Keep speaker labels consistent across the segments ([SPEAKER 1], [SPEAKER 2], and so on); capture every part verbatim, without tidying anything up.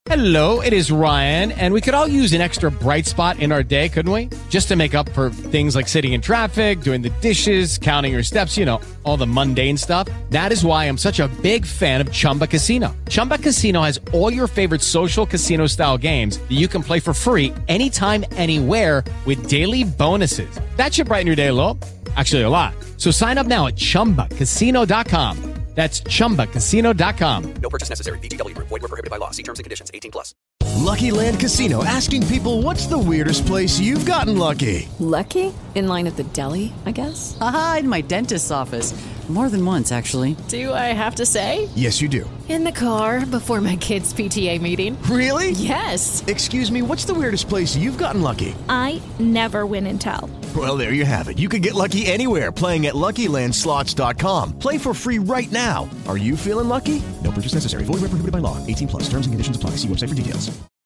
[SPEAKER 1] Hello, it is Ryan, and we could all use an extra bright spot in our day, couldn't we? Just to make up for things like sitting in traffic, doing the dishes, counting your steps, you know, all the mundane stuff. That is why I'm such a big fan of Chumba Casino. Chumba Casino has all your favorite social casino-style games that you can play for free anytime, anywhere with daily bonuses. That should brighten your day a little. Actually, a lot. So sign up now at chumba casino dot com. That's chumba casino dot com.
[SPEAKER 2] No purchase necessary. V G W Group. Void where prohibited by law. See terms and conditions. eighteen plus.
[SPEAKER 3] Lucky Land Casino, asking people, what's the weirdest place you've gotten lucky?
[SPEAKER 4] Lucky? In line at the deli, I guess?
[SPEAKER 5] Aha, in my dentist's office. More than once, actually.
[SPEAKER 4] Do I have to say?
[SPEAKER 3] Yes, you do.
[SPEAKER 4] In the car before my kids' P T A meeting.
[SPEAKER 3] Really?
[SPEAKER 4] Yes.
[SPEAKER 3] Excuse me, what's the weirdest place you've gotten lucky?
[SPEAKER 6] I never win and tell.
[SPEAKER 3] Well, there you have it. You can get lucky anywhere, playing at Lucky Land Slots dot com. Play for free right now. Are you feeling lucky? No purchase necessary. Void where prohibited by law. eighteen plus. Terms and conditions apply. See website for details.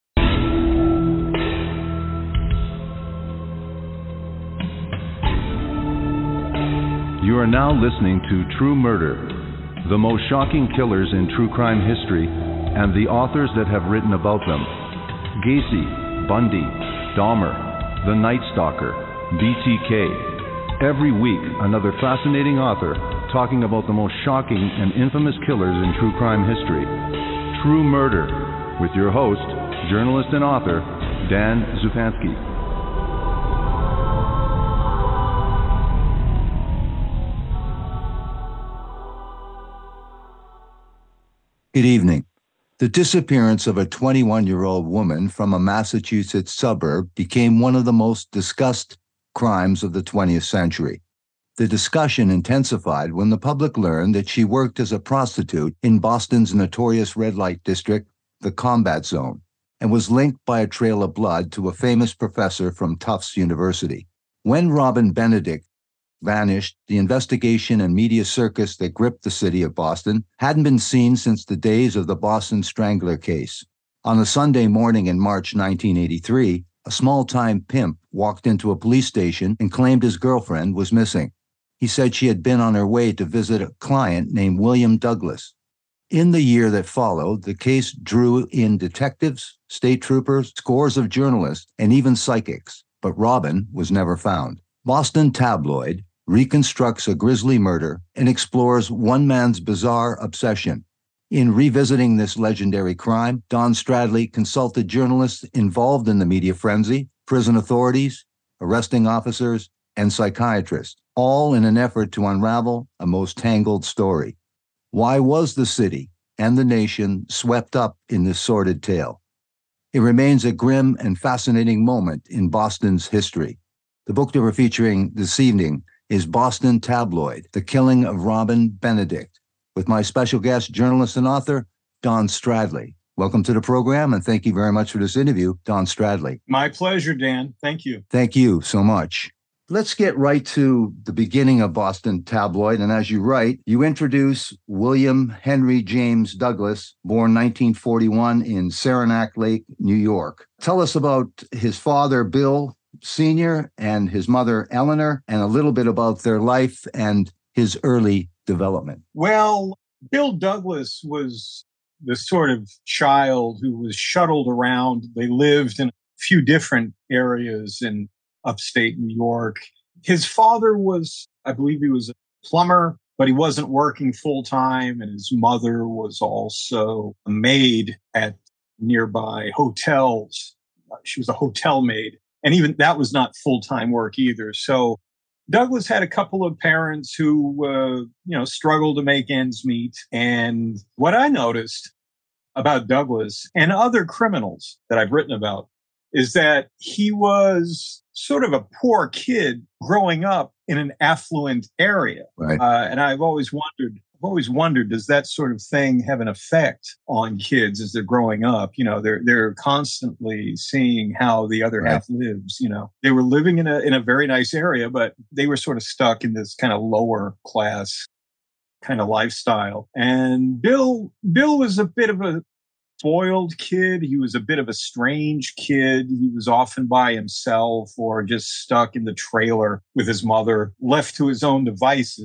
[SPEAKER 7] You are now listening to True Murder, the most shocking killers in true crime history, and the authors that have written about them. Gacy, Bundy, Dahmer, The Night Stalker, B T K. Every week, another fascinating author talking about the most shocking and infamous killers in true crime history. True Murder, with your host, journalist and author, Dan Zupansky.
[SPEAKER 8] Good evening. The disappearance of a twenty-one-year-old woman from a Massachusetts suburb became one of the most discussed crimes of the twentieth century. The discussion intensified when the public learned that she worked as a prostitute in Boston's notorious red light district, the Combat Zone, and was linked by a trail of blood to a famous professor from Tufts University. When Robin Benedict vanished, the investigation and media circus that gripped the city of Boston hadn't been seen since the days of the Boston Strangler case. On a Sunday morning in March nineteen eighty-three, a small-time pimp walked into a police station and claimed his girlfriend was missing. He said she had been on her way to visit a client named William Douglas. In the year that followed, the case drew in detectives, state troopers, scores of journalists, and even psychics, but Robin was never found. Boston Tabloid reconstructs a grisly murder and explores one man's bizarre obsession. In revisiting this legendary crime, Don Stradley consulted journalists involved in the media frenzy, prison authorities, arresting officers, and psychiatrists, all in an effort to unravel a most tangled story. Why was the city and the nation swept up in this sordid tale? It remains a grim and fascinating moment in Boston's history. The book that we're featuring this evening is Boston Tabloid, The Killing of Robin Benedict, with my special guest, journalist and author, Don Stradley. Welcome to the program, and thank you very much for this interview, Don Stradley.
[SPEAKER 9] My pleasure, Dan. Thank you.
[SPEAKER 8] Thank you so much. Let's get right to the beginning of Boston Tabloid, and as you write, you introduce William Henry James Douglas, born nineteen forty-one in Saranac Lake, New York. Tell us about his father, Bill Senior, and his mother, Eleanor, and a little bit about their life and his early development.
[SPEAKER 9] Well, Bill Douglas was the sort of child who was shuttled around. They lived in a few different areas in upstate New York. His father was, I believe he was a plumber, but he wasn't working full time. And his mother was also a maid at nearby hotels. She was a hotel maid. And even that was not full-time work either. So Douglas had a couple of parents who, uh, you know, struggled to make ends meet. And what I noticed about Douglas and other criminals that I've written about is that he was sort of a poor kid growing up in an affluent area.
[SPEAKER 8] Right.
[SPEAKER 9] Uh, and I've always wondered, I've always wondered, does that sort of thing have an effect on kids as they're growing up? You know, they're they're constantly seeing how the other right. half lives. You know, they were living in a in a very nice area, but they were sort of stuck in this kind of lower class kind of lifestyle. And Bill Bill was a bit of a spoiled kid. He was a bit of a strange kid. He was often by himself or just stuck in the trailer with his mother, left to his own devices.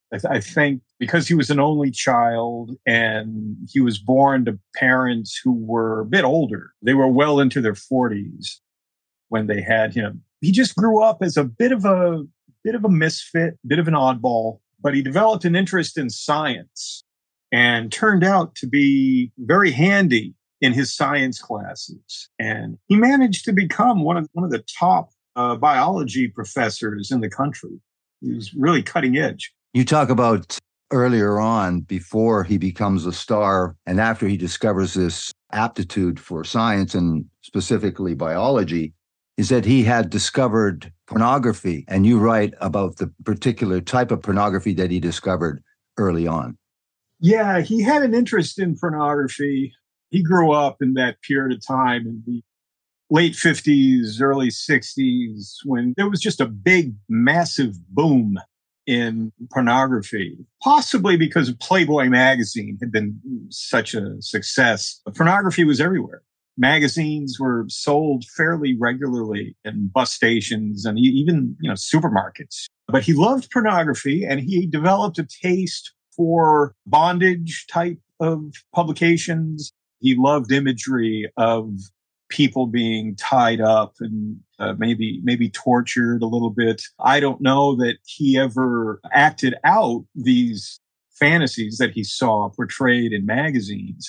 [SPEAKER 9] I, th- I think because he was an only child and he was born to parents who were a bit older, they were well into their forties when they had him. He just grew up as a bit of a bit of a misfit, bit of an oddball, but he developed an interest in science and turned out to be very handy in his science classes. And he managed to become one of one of the top uh, biology professors in the country. He was really cutting edge.
[SPEAKER 8] You talk about earlier on, before he becomes a star and after he discovers this aptitude for science and specifically biology, is that he had discovered pornography. And you write about the particular type of pornography that he discovered early on.
[SPEAKER 9] Yeah, he had an interest in pornography. He grew up in that period of time in the late fifties, early sixties, when there was just a big, massive boom in pornography, possibly because Playboy magazine had been such a success. Pornography was everywhere. Magazines were sold fairly regularly in bus stations and even, you know, supermarkets. But he loved pornography and he developed a taste for bondage type of publications. He loved imagery of people being tied up and uh, maybe maybe tortured a little bit. I don't know that he ever acted out these fantasies that he saw portrayed in magazines,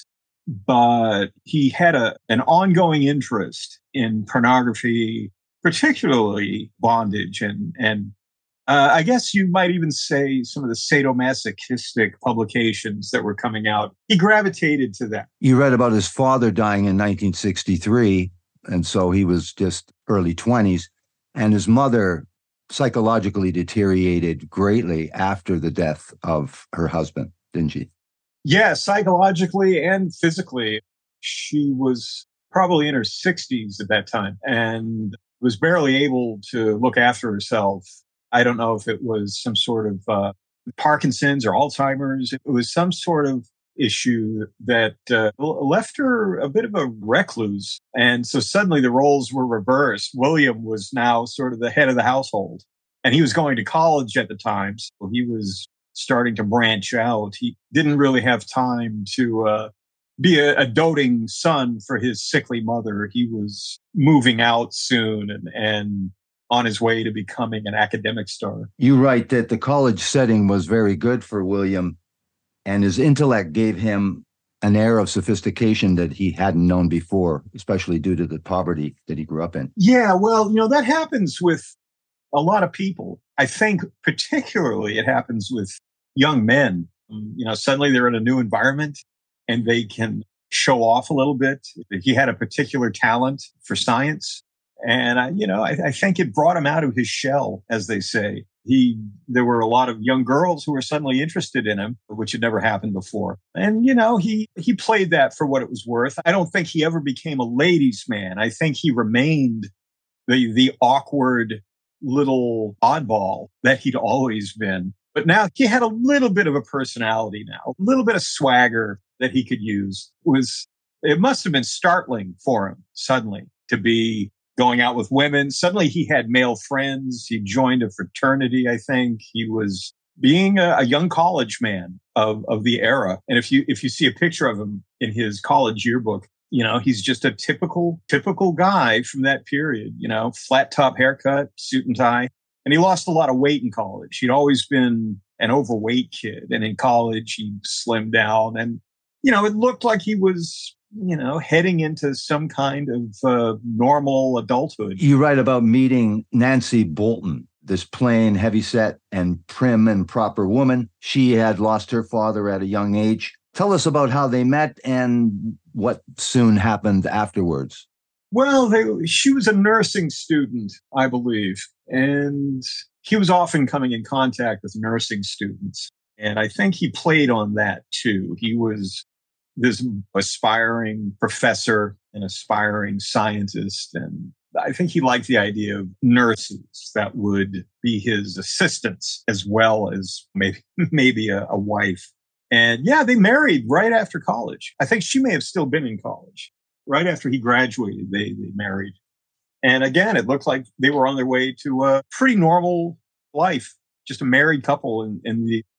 [SPEAKER 9] but he had a an ongoing interest in pornography, particularly bondage and and uh, I guess you might even say some of the sadomasochistic publications that were coming out. He gravitated to that.
[SPEAKER 8] You read about his father dying in nineteen sixty-three, and so he was just early twenties, and his mother psychologically deteriorated greatly after the death of her husband, didn't she?
[SPEAKER 9] Yeah, psychologically and physically. She was probably in her sixties at that time and was barely able to look after herself. I don't know if it was some sort of uh, Parkinson's or Alzheimer's. It was some sort of issue that uh, left her a bit of a recluse. And so suddenly the roles were reversed. William was now sort of the head of the household. And he was going to college at the time. So he was starting to branch out. He didn't really have time to uh, be a, a doting son for his sickly mother. He was moving out soon and, and on his way to becoming an academic star.
[SPEAKER 8] You write that the college setting was very good for William, and his intellect gave him an air of sophistication that he hadn't known before, especially due to the poverty that he grew up in.
[SPEAKER 9] Yeah, well, you know, that happens with a lot of people. I think particularly it happens with young men. You know, suddenly they're in a new environment and they can show off a little bit. He had a particular talent for science. And, I, you know, I, I think it brought him out of his shell, as they say. He, there were a lot of young girls who were suddenly interested in him, which had never happened before. And, you know, he, he played that for what it was worth. I don't think he ever became a ladies' man. I think he remained the, the awkward little oddball that he'd always been. But now he had a little bit of a personality now, a little bit of swagger that he could use. It was, it must have been startling for him suddenly to be going out with women. Suddenly he had male friends. He joined a fraternity, I think. He was being a, a young college man of, of the era. And if you, if you see a picture of him in his college yearbook, you know, he's just a typical, typical guy from that period, you know, flat top haircut, suit and tie. And he lost a lot of weight in college. He'd always been an overweight kid. And in college, he slimmed down. And, you know, it looked like he was, you know, heading into some kind of uh, normal adulthood.
[SPEAKER 8] You write about meeting Nancy Bolton, this plain, heavyset, and prim and proper woman. She had lost her father at a young age. Tell us about how they met and what soon happened afterwards.
[SPEAKER 9] Well, they, she was a nursing student, I believe, and he was often coming in contact with nursing students. And I think he played on that too. He was this aspiring professor, an aspiring scientist. And I think he liked the idea of nurses that would be his assistants as well as maybe, maybe a, a wife. And yeah, they married right after college. I think she may have still been in college. Right after he graduated, they, they married. And again, it looked like they were on their way to a pretty normal life, just a married couple in, in the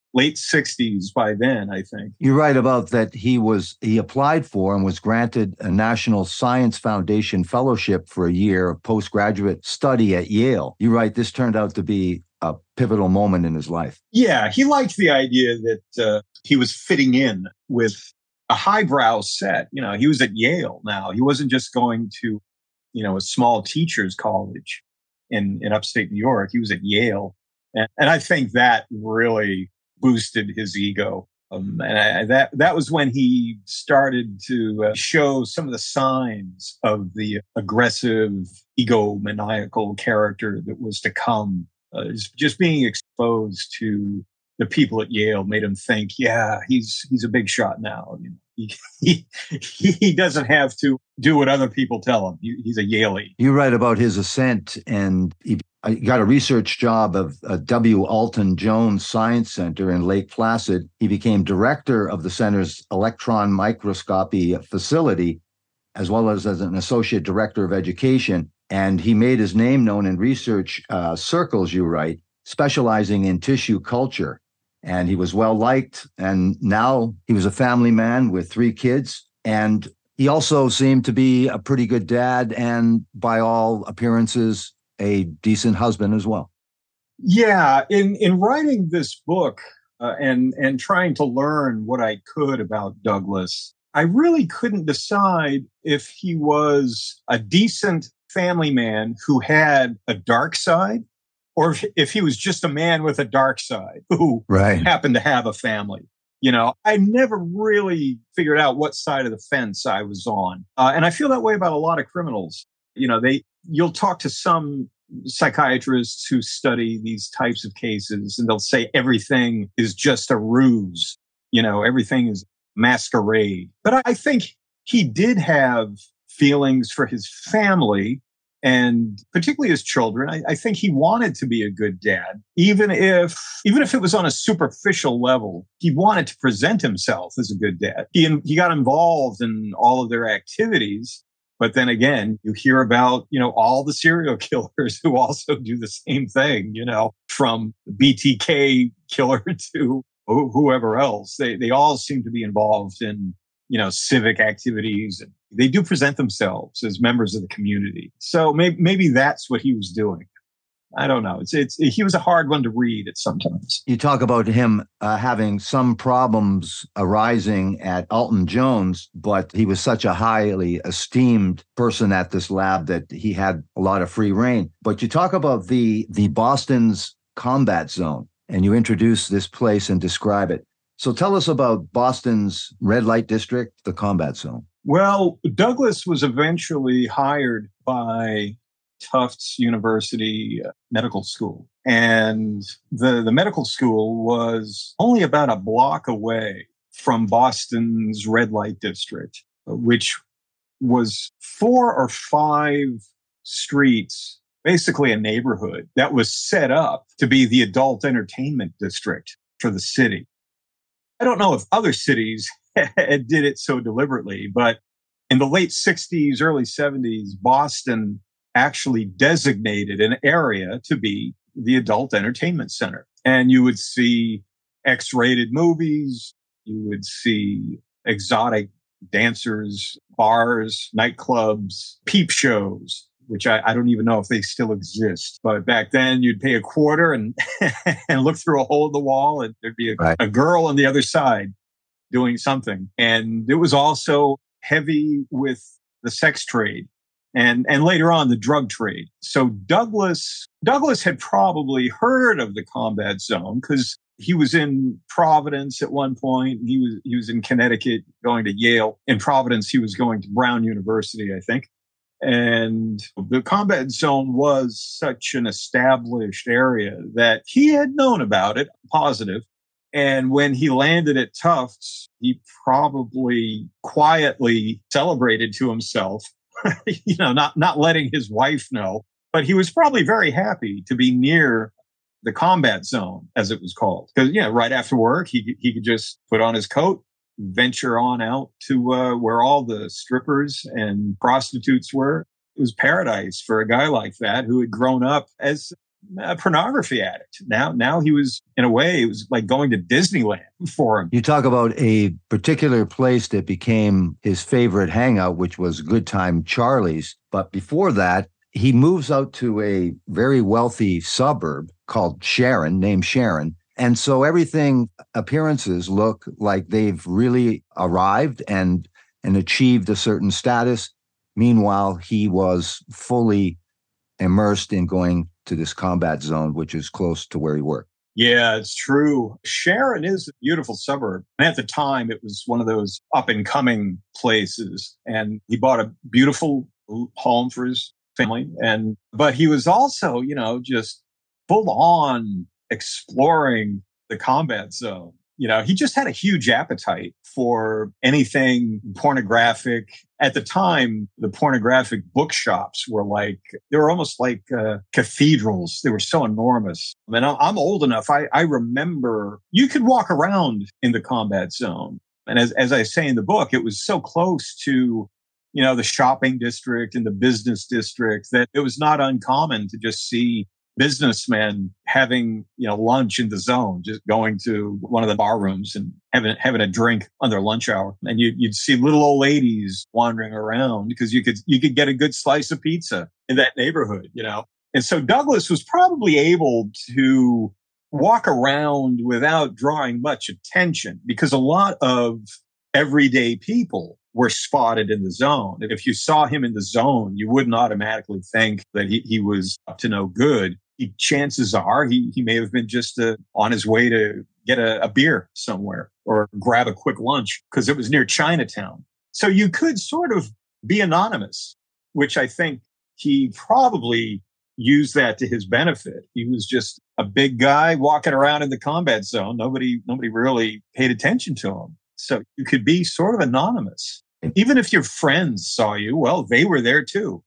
[SPEAKER 9] late sixties by then, I think.
[SPEAKER 8] You're right about that. He was he applied for and was granted a National Science Foundation fellowship for a year of postgraduate study at Yale. You're right. This turned out to be a pivotal moment in his life.
[SPEAKER 9] Yeah, he liked the idea that uh, he was fitting in with a highbrow set. You know, he was at Yale now. He wasn't just going to, you know, a small teacher's college in, in upstate New York. He was at Yale. And, and I think that really boosted his ego. Um, and I, that that was when he started to uh, show some of the signs of the aggressive, egomaniacal character that was to come. Uh, just being exposed to the people at Yale made him think, yeah, he's he's a big shot now. You know, he, he he doesn't have to do what other people tell him. He, he's a Yalie.
[SPEAKER 8] You write about his ascent, and he got a research job of uh, W. Alton Jones Science Center in Lake Placid. He became director of the center's electron microscopy facility, as well as as an associate director of education. And he made his name known in research uh, circles, you write, specializing in tissue culture. And he was well liked. And now he was a family man with three kids. And he also seemed to be a pretty good dad and, by all appearances, a decent husband as well.
[SPEAKER 9] Yeah. In, in writing this book uh, and, and trying to learn what I could about Douglas, I really couldn't decide if he was a decent family man who had a dark side, or if, if he was just a man with a dark side who
[SPEAKER 8] right.
[SPEAKER 9] happened to have a family. You know, I never really figured out what side of the fence I was on. Uh, and I feel that way about a lot of criminals. You know, they, you'll talk to some psychiatrists who study these types of cases, and they'll say everything is just a ruse. You know, everything is masquerade. But I, I think he did have feelings for his family and particularly his children. I, I think he wanted to be a good dad, even if, even if it was on a superficial level. He wanted to present himself as a good dad. He, he got involved in all of their activities. But then again, you hear about, you know, all the serial killers who also do the same thing, you know, from B T K killer to whoever else. They, they all seem to be involved in, you know, civic activities. And they do present themselves as members of the community. So maybe, maybe that's what he was doing. I don't know. It's, it's, he was a hard one to read at sometimes.
[SPEAKER 8] You talk about him uh, having some problems arising at Alton Jones, but he was such a highly esteemed person at this lab that he had a lot of free reign. But you talk about the, the Boston's combat zone, and you introduce this place and describe it. So tell us about Boston's red light district, the combat zone.
[SPEAKER 9] Well, Douglas was eventually hired by Tufts University Medical School. And the, the medical school was only about a block away from Boston's red light district, which was four or five streets, basically a neighborhood that was set up to be the adult entertainment district for the city. I don't know if other cities did it so deliberately, but in the late sixties, early seventies, Boston actually designated an area to be the adult entertainment center. And you would see X-rated movies, you would see exotic dancers, bars, nightclubs, peep shows, which I, I don't even know if they still exist. But back then you'd pay a quarter and and look through a hole in the wall, and there'd be a, right. a girl on the other side doing something. And it was also heavy with the sex trade. And, and later on, the drug trade. So Douglas, Douglas had probably heard of the combat zone because he was in Providence at one point. He was, he was in Connecticut going to Yale. In Providence, he was going to Brown University, I think. And the combat zone was such an established area that he had known about it, positive. And when he landed at Tufts, he probably quietly celebrated to himself, you know, not, not letting his wife know, but he was probably very happy to be near the combat zone, as it was called. Because, you know, right after work, he, he could just put on his coat, venture on out to uh, where all the strippers and prostitutes were. It was paradise for a guy like that who had grown up as a pornography addict. Now, now he was, in a way, it was like going to Disneyland for him.
[SPEAKER 8] You talk about a particular place that became his favorite hangout, which was Good Time Charlie's. But before that, he moves out to a very wealthy suburb called Sharon, named Sharon. And so everything, appearances look like they've really arrived and, and achieved a certain status. Meanwhile, he was fully immersed in going to this combat zone, which is close to where he worked.
[SPEAKER 9] Yeah, it's true. Sharon is a beautiful suburb. And at the time, it was one of those up and coming places. And he bought a beautiful home for his family. And, but he was also, you know, just full on exploring the combat zone. You know, he just had a huge appetite for anything pornographic. At the time, the pornographic bookshops were like, they were almost like uh, cathedrals. They were so enormous. I mean, I'm old enough. I, I remember you could walk around in the combat zone. And as, as I say in the book, it was so close to, you know, the shopping district and the business district that it was not uncommon to just see businessmen having, you know, lunch in the zone, just going to one of the bar rooms and having having a drink on their lunch hour. And you, you'd see little old ladies wandering around because you could you could get a good slice of pizza in that neighborhood, you know. And so Douglas was probably able to walk around without drawing much attention because a lot of everyday people were spotted in the zone. If you saw him in the zone, you wouldn't automatically think that he, he was up to no good. He, chances are he, he may have been just uh, on his way to get a, a beer somewhere or grab a quick lunch because it was near Chinatown. So you could sort of be anonymous, which I think he probably used that to his benefit. He was just a big guy walking around in the combat zone. Nobody, nobody really paid attention to him. So you could be sort of anonymous. And even if your friends saw you, well, they were there too.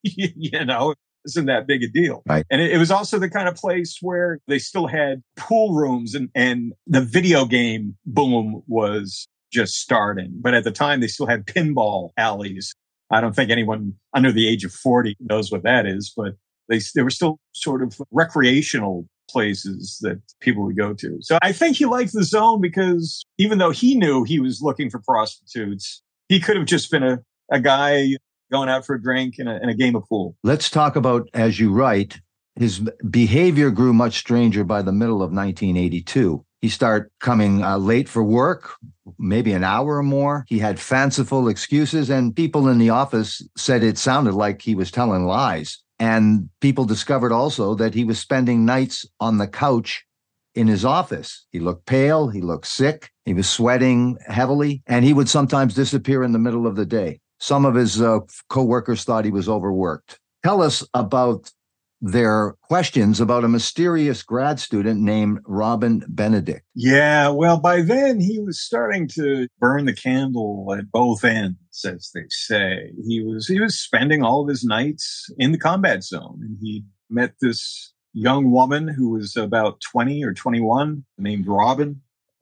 [SPEAKER 9] You know, it isn't that big a deal.
[SPEAKER 8] Right.
[SPEAKER 9] And it, it was also the kind of place where they still had pool rooms and, and the video game boom was just starting. But at the time, they still had pinball alleys. I don't think anyone under the age of forty knows what that is, but they, they were still sort of recreational places that people would go to. So I think he liked the zone because even though he knew he was looking for prostitutes, he could have just been a, a guy going out for a drink and a, and a game of pool.
[SPEAKER 8] Let's talk about, as you write, his behavior grew much stranger by the middle of nineteen eighty-two. He started coming uh, late for work, maybe an hour or more. He had fanciful excuses, and people in the office said it sounded like he was telling lies. And people discovered also that he was spending nights on the couch in his office. He looked pale, he looked sick, he was sweating heavily, and he would sometimes disappear in the middle of the day. Some of his uh, co-workers thought he was overworked. Tell us about their questions about a mysterious grad student named Robin Benedict.
[SPEAKER 9] Yeah, well, by then he was starting to burn the candle at both ends, as they say. He was he was spending all of his nights in the combat zone, and he met this young woman who was about twenty or twenty-one named Robin,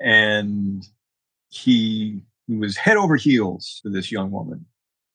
[SPEAKER 9] and he, he was head over heels for this young woman.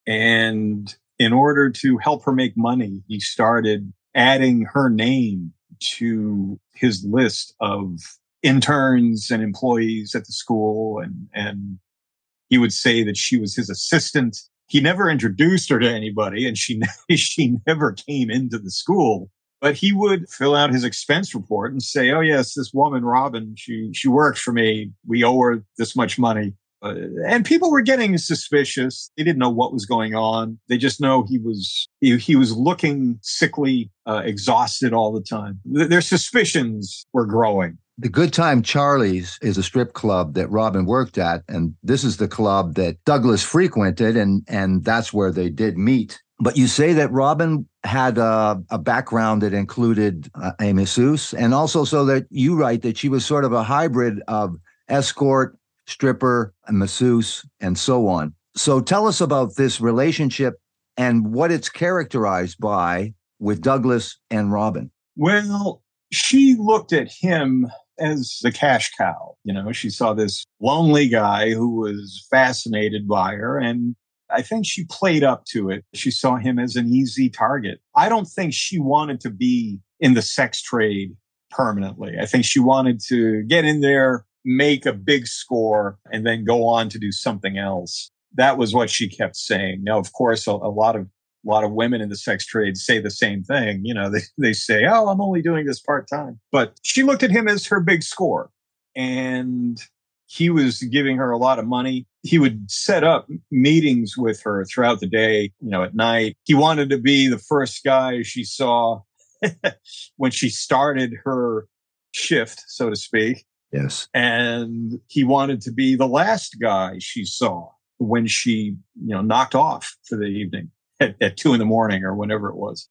[SPEAKER 9] And in order to help her make money, he started adding her name to his list of interns and employees at the school. And, and he would say that she was his assistant. He never introduced her to anybody, and she, she never came into the school. But he would fill out his expense report and say, oh, yes, this woman, Robin, she, she works for me. We owe her this much money. Uh, and people were getting suspicious. They didn't know what was going on. They just know he was he, he was looking sickly, uh, exhausted all the time. Th- their suspicions were growing.
[SPEAKER 8] The Good Time Charlie's is a strip club that Robin worked at, and this is the club that Douglas frequented, and and that's where they did meet. But you say that Robin had a, a background that included uh, a masseuse, and also so that you write that she was sort of a hybrid of escort, stripper, and masseuse, and so on. So tell us about this relationship and what it's characterized by with Douglas and Robin.
[SPEAKER 9] Well, she looked at him as the cash cow. You know, she saw this lonely guy who was fascinated by her, and I think she played up to it. She saw him as an easy target. I don't think she wanted to be in the sex trade permanently. I think she wanted to get in there, make a big score, and then go on to do something else. That was what she kept saying. Now, of course, a, a lot of a lot of women in the sex trade say the same thing. You know, they, they say, oh, I'm only doing this part-time. But she looked at him as her big score. And he was giving her a lot of money. He would set up meetings with her throughout the day, you know, at night. He wanted to be the first guy she saw when she started her shift, so to speak.
[SPEAKER 8] Yes.
[SPEAKER 9] And he wanted to be the last guy she saw when she, you know, knocked off for the evening at, at two in the morning or whenever it was.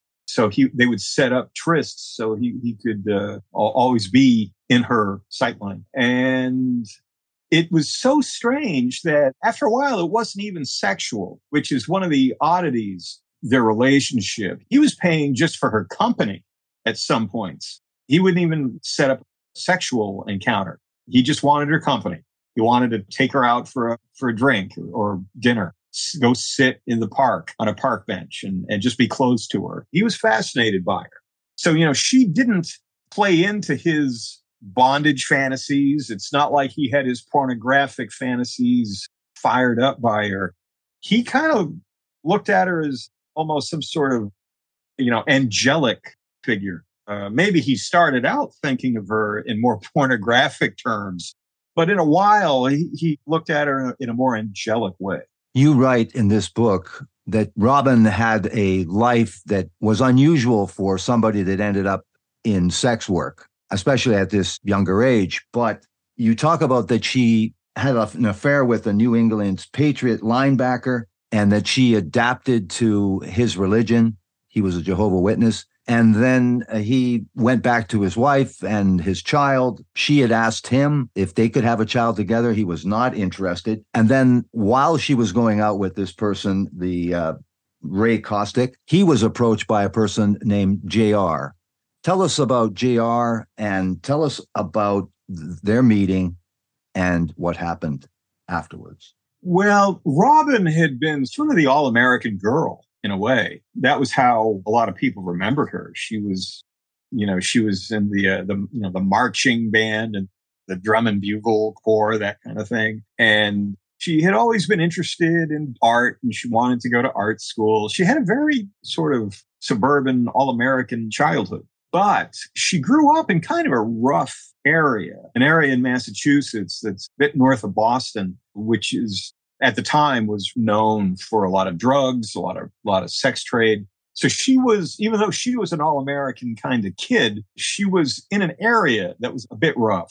[SPEAKER 9] So he, they would set up trysts so he, he could uh, always be in her sightline. And it was so strange that after a while, it wasn't even sexual, which is one of the oddities, their relationship. He was paying just for her company at some points. He wouldn't even set up a sexual encounter. He just wanted her company. He wanted to take her out for a, for a drink or dinner, go sit in the park on a park bench and, and just be close to her. He was fascinated by her. So, you know, she didn't play into his bondage fantasies. It's not like he had his pornographic fantasies fired up by her. He kind of looked at her as almost some sort of, you know, angelic figure. Uh, maybe he started out thinking of her in more pornographic terms, but in a while, he, he looked at her in a more angelic way.
[SPEAKER 8] You write in this book that Robin had a life that was unusual for somebody that ended up in sex work, especially at this younger age. But you talk about that she had an affair with a New England Patriot linebacker and that she adapted to his religion. He was a Jehovah's Witness. And then he went back to his wife and his child. She had asked him if they could have a child together. He was not interested. And then while she was going out with this person, the uh, Ray Kostick, he was approached by a person named J R. Tell us about J R and tell us about their meeting and what happened afterwards.
[SPEAKER 9] Well, Robin had been sort of the all-American girl. In a way, that was how a lot of people remembered her. She was, you know, she was in the, uh, the, you know, the marching band and the drum and bugle corps, that kind of thing. And she had always been interested in art and she wanted to go to art school. She had a very sort of suburban, all-American childhood, but she grew up in kind of a rough area, an area in Massachusetts that's a bit north of Boston, which is at the time was known for a lot of drugs, a lot of, a lot of sex trade. So she was, even though she was an all-American kind of kid, she was in an area that was a bit rough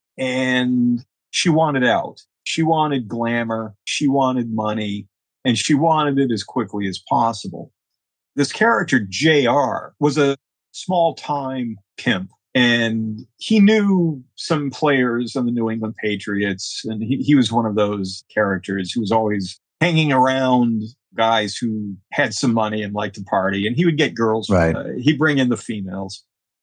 [SPEAKER 9] and she wanted out. She wanted glamour. She wanted money and she wanted it as quickly as possible. This character, J R, was a small-time pimp. And he knew some players on the New England Patriots, and he, he was one of those characters who was always hanging around guys who had some money and liked to party, and he would get girls.
[SPEAKER 8] Right.
[SPEAKER 9] Uh, he'd bring in the females.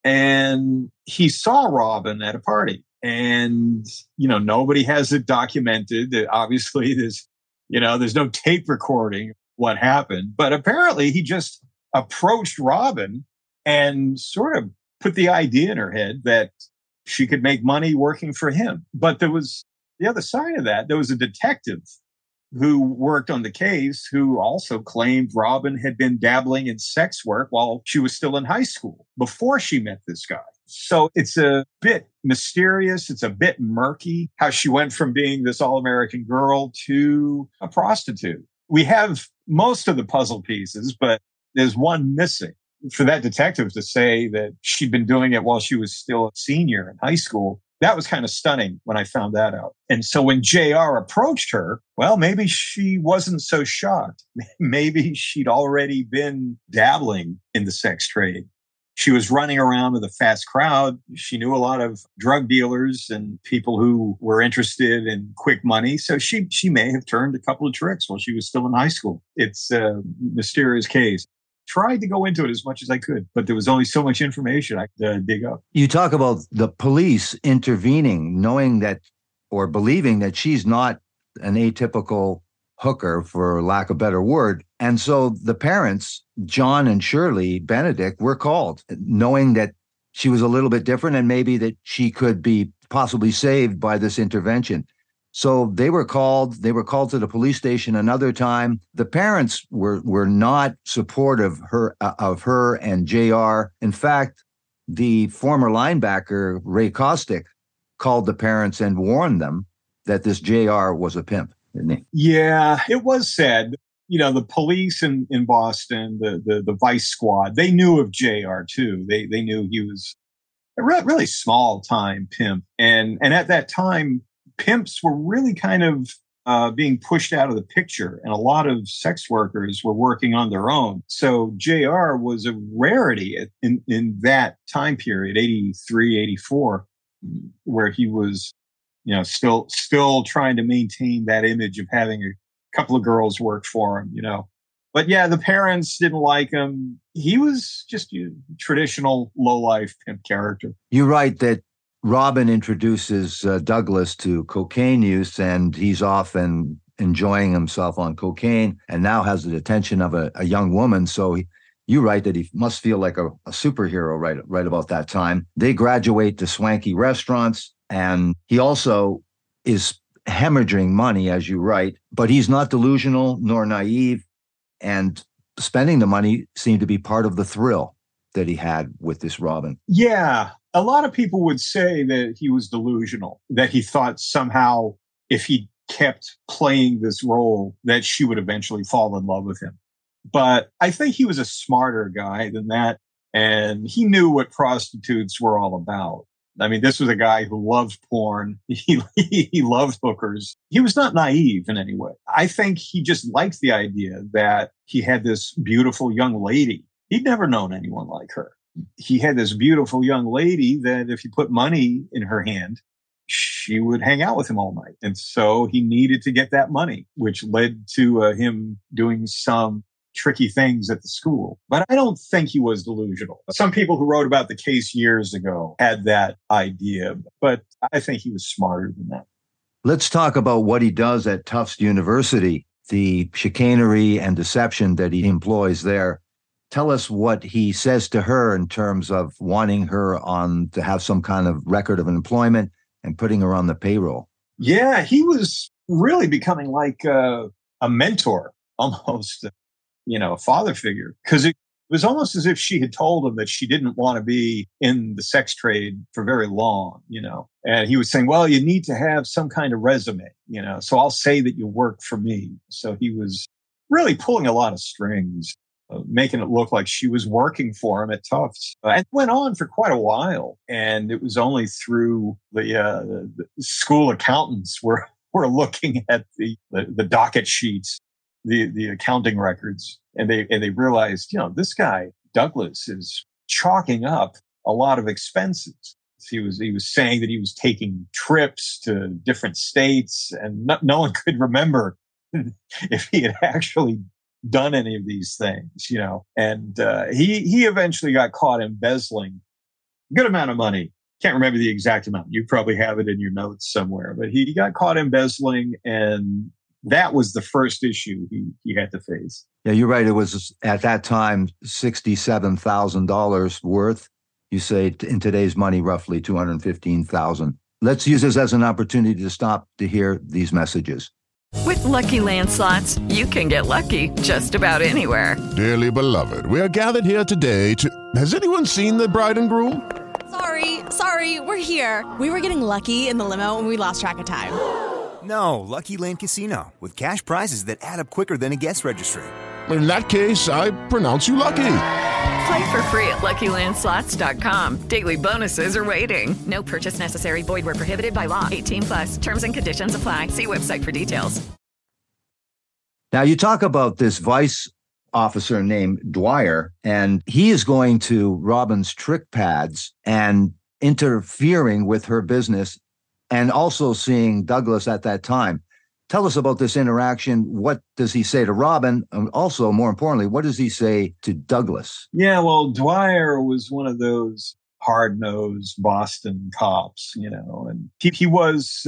[SPEAKER 9] And he saw Robin at a party. And, you know, nobody has it documented. Obviously, there's, you know, there's no tape recording what happened. But apparently, he just approached Robin and sort of put the idea in her head that she could make money working for him. But there was the other side of that. There was a detective who worked on the case who also claimed Robin had been dabbling in sex work while she was still in high school before she met this guy. So it's a bit mysterious. It's a bit murky how she went from being this all-American girl to a prostitute. We have most of the puzzle pieces, but there's one missing. For that detective to say that she'd been doing it while she was still a senior in high school, that was kind of stunning when I found that out. And so when J R approached her, well, maybe she wasn't so shocked. Maybe she'd already been dabbling in the sex trade. She was running around with a fast crowd. She knew a lot of drug dealers and people who were interested in quick money. So she, she may have turned a couple of tricks while she was still in high school. It's a mysterious case. Tried to go into it as much as I could, but there was only so much information I could uh, dig up.
[SPEAKER 8] You talk about the police intervening, knowing that or believing that she's not an atypical hooker, for lack of a better word. And so the parents John and Shirley Benedict were called, knowing that she was a little bit different and maybe that she could be possibly saved by this intervention. So they were called, they were called to the police station another time. The parents were were not supportive her, uh, of her and J R. In fact, the former linebacker, Ray Kostick, called the parents and warned them that this J R was a pimp, didn't he?
[SPEAKER 9] Yeah, it was said. You know, the police in, in Boston, the, the the Vice Squad, they knew of J R too. They they knew he was a re- really small time pimp. And and at that time, pimps were really kind of uh, being pushed out of the picture, and a lot of sex workers were working on their own. So J R was a rarity in, in that time period, eighty-three, eighty-four, where he was, you know, still still trying to maintain that image of having a couple of girls work for him, you know. But yeah, the parents didn't like him. He was just a traditional low-life pimp character.
[SPEAKER 8] You're right that Robin introduces uh, Douglas to cocaine use, and he's off and enjoying himself on cocaine, and now has the attention of a, a young woman. So he, you're right that he must feel like a, a superhero right, right about that time. They graduate to swanky restaurants, and he also is hemorrhaging money, as you write, but he's not delusional nor naive, and spending the money seemed to be part of the thrill that he had with this Robin.
[SPEAKER 9] Yeah. A lot of people would say that he was delusional, that he thought somehow if he kept playing this role, that she would eventually fall in love with him. But I think he was a smarter guy than that. And he knew what prostitutes were all about. I mean, this was a guy who loved porn. He, he loved hookers. He was not naive in any way. I think he just liked the idea that he had this beautiful young lady. He'd never known anyone like her. He had this beautiful young lady that if he put money in her hand, she would hang out with him all night. And so he needed to get that money, which led to uh, him doing some tricky things at the school. But I don't think he was delusional. Some people who wrote about the case years ago had that idea, but I think he was smarter than that.
[SPEAKER 8] Let's talk about what he does at Tufts University, the chicanery and deception that he employs there. Tell us what he says to her in terms of wanting her on to have some kind of record of employment and putting her on the payroll.
[SPEAKER 9] Yeah, he was really becoming like a, a mentor, almost, you know, a father figure, because it was almost as if she had told him that she didn't want to be in the sex trade for very long, you know. And he was saying, well, you need to have some kind of resume, you know, so I'll say that you work for me. So he was really pulling a lot of strings, uh, making it look like she was working for him at Tufts. Uh, and it went on for quite a while. And it was only through the, uh, the, the school accountants were, were looking at the, the, the docket sheets, the, the accounting records. And they, and they realized, you know, this guy, Douglas, is chalking up a lot of expenses. He was, he was saying that he was taking trips to different states, and no, no one could remember if he had actually done any of these things, you know. And uh, he, he eventually got caught embezzling a good amount of money. Can't remember the exact amount. You probably have it in your notes somewhere, but he, he got caught embezzling, and that was the first issue he, he had to face.
[SPEAKER 8] Yeah, you're right. It was at that time sixty-seven thousand dollars worth. You say in today's money, roughly two hundred fifteen thousand dollars. Let's use this as an opportunity to stop to hear these messages.
[SPEAKER 10] With Lucky Land Slots, you can get lucky just about anywhere.
[SPEAKER 11] Dearly beloved, we are gathered here today to... Has anyone seen the bride and groom?
[SPEAKER 12] Sorry, sorry, we're here. We were getting lucky in the limo and we lost track of time.
[SPEAKER 13] No, Lucky Land Casino, with cash prizes that add up quicker than a guest registry.
[SPEAKER 11] In that case, I pronounce you lucky.
[SPEAKER 10] Play for free at Lucky Land Slots dot com. Daily bonuses are waiting. No purchase necessary. Void where prohibited by law. eighteen plus. Terms and conditions apply. See website for details.
[SPEAKER 8] Now, you talk about this vice officer named Dwyer, and he is going to Robin's trick pads and interfering with her business, and also seeing Douglas at that time. Tell us about this interaction. What does he say to Robin? And also, more importantly, what does he say to Douglas?
[SPEAKER 9] Yeah, well, Dwyer was one of those hard-nosed Boston cops, you know, and he, he was uh,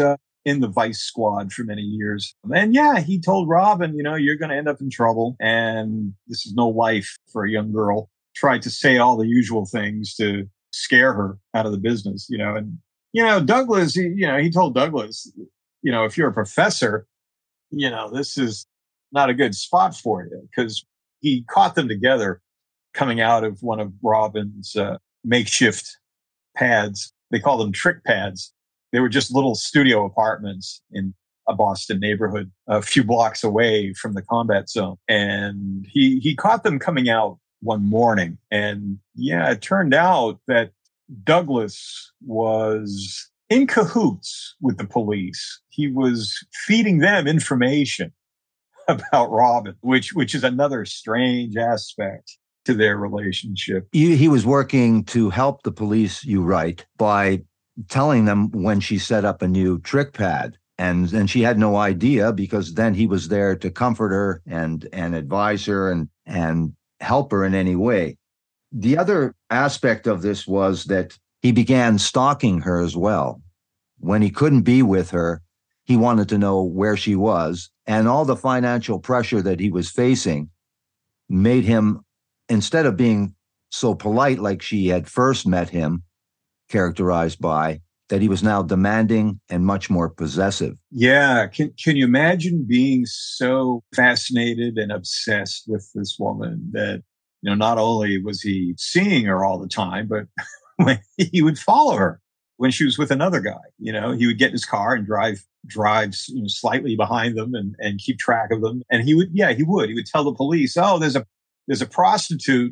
[SPEAKER 9] in the Vice Squad for many years. And yeah, he told Robin, you know, you're going to end up in trouble and this is no life for a young girl. Tried to say all the usual things to scare her out of the business, you know. And, you know, Douglas, he, you know, he told Douglas, you know, if you're a professor, you know, this is not a good spot for you, because he caught them together coming out of one of Robin's uh, makeshift pads. They call them trick pads. They were just little studio apartments in a Boston neighborhood a few blocks away from the combat zone. And he, he caught them coming out one morning. And yeah, it turned out that Douglas was in cahoots with the police. He was feeding them information about Robin, which, which is another strange aspect to their relationship.
[SPEAKER 8] He, he was working to help the police, you write, by telling them when she set up a new trick pad. And and she had no idea, because then he was there to comfort her and and advise her and and help her in any way. The other aspect of this was that he began stalking her as well. When he couldn't be with her, he wanted to know where she was, and all the financial pressure that he was facing made him, instead of being so polite like she had first met him, characterized by, that he was now demanding and much more possessive.
[SPEAKER 9] Yeah. Can can you imagine being so fascinated and obsessed with this woman that, you know, not only was he seeing her all the time, but when he would follow her when she was with another guy. You know, he would get in his car and drive drives you know, slightly behind them and, and keep track of them. And he would, yeah, he would. He would tell the police, oh, there's a there's a prostitute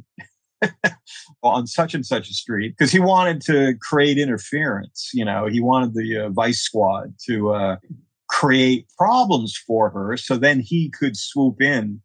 [SPEAKER 9] on such and such a street, because he wanted to create interference. You know, he wanted the uh, Vice Squad to uh, create problems for her, so then he could swoop in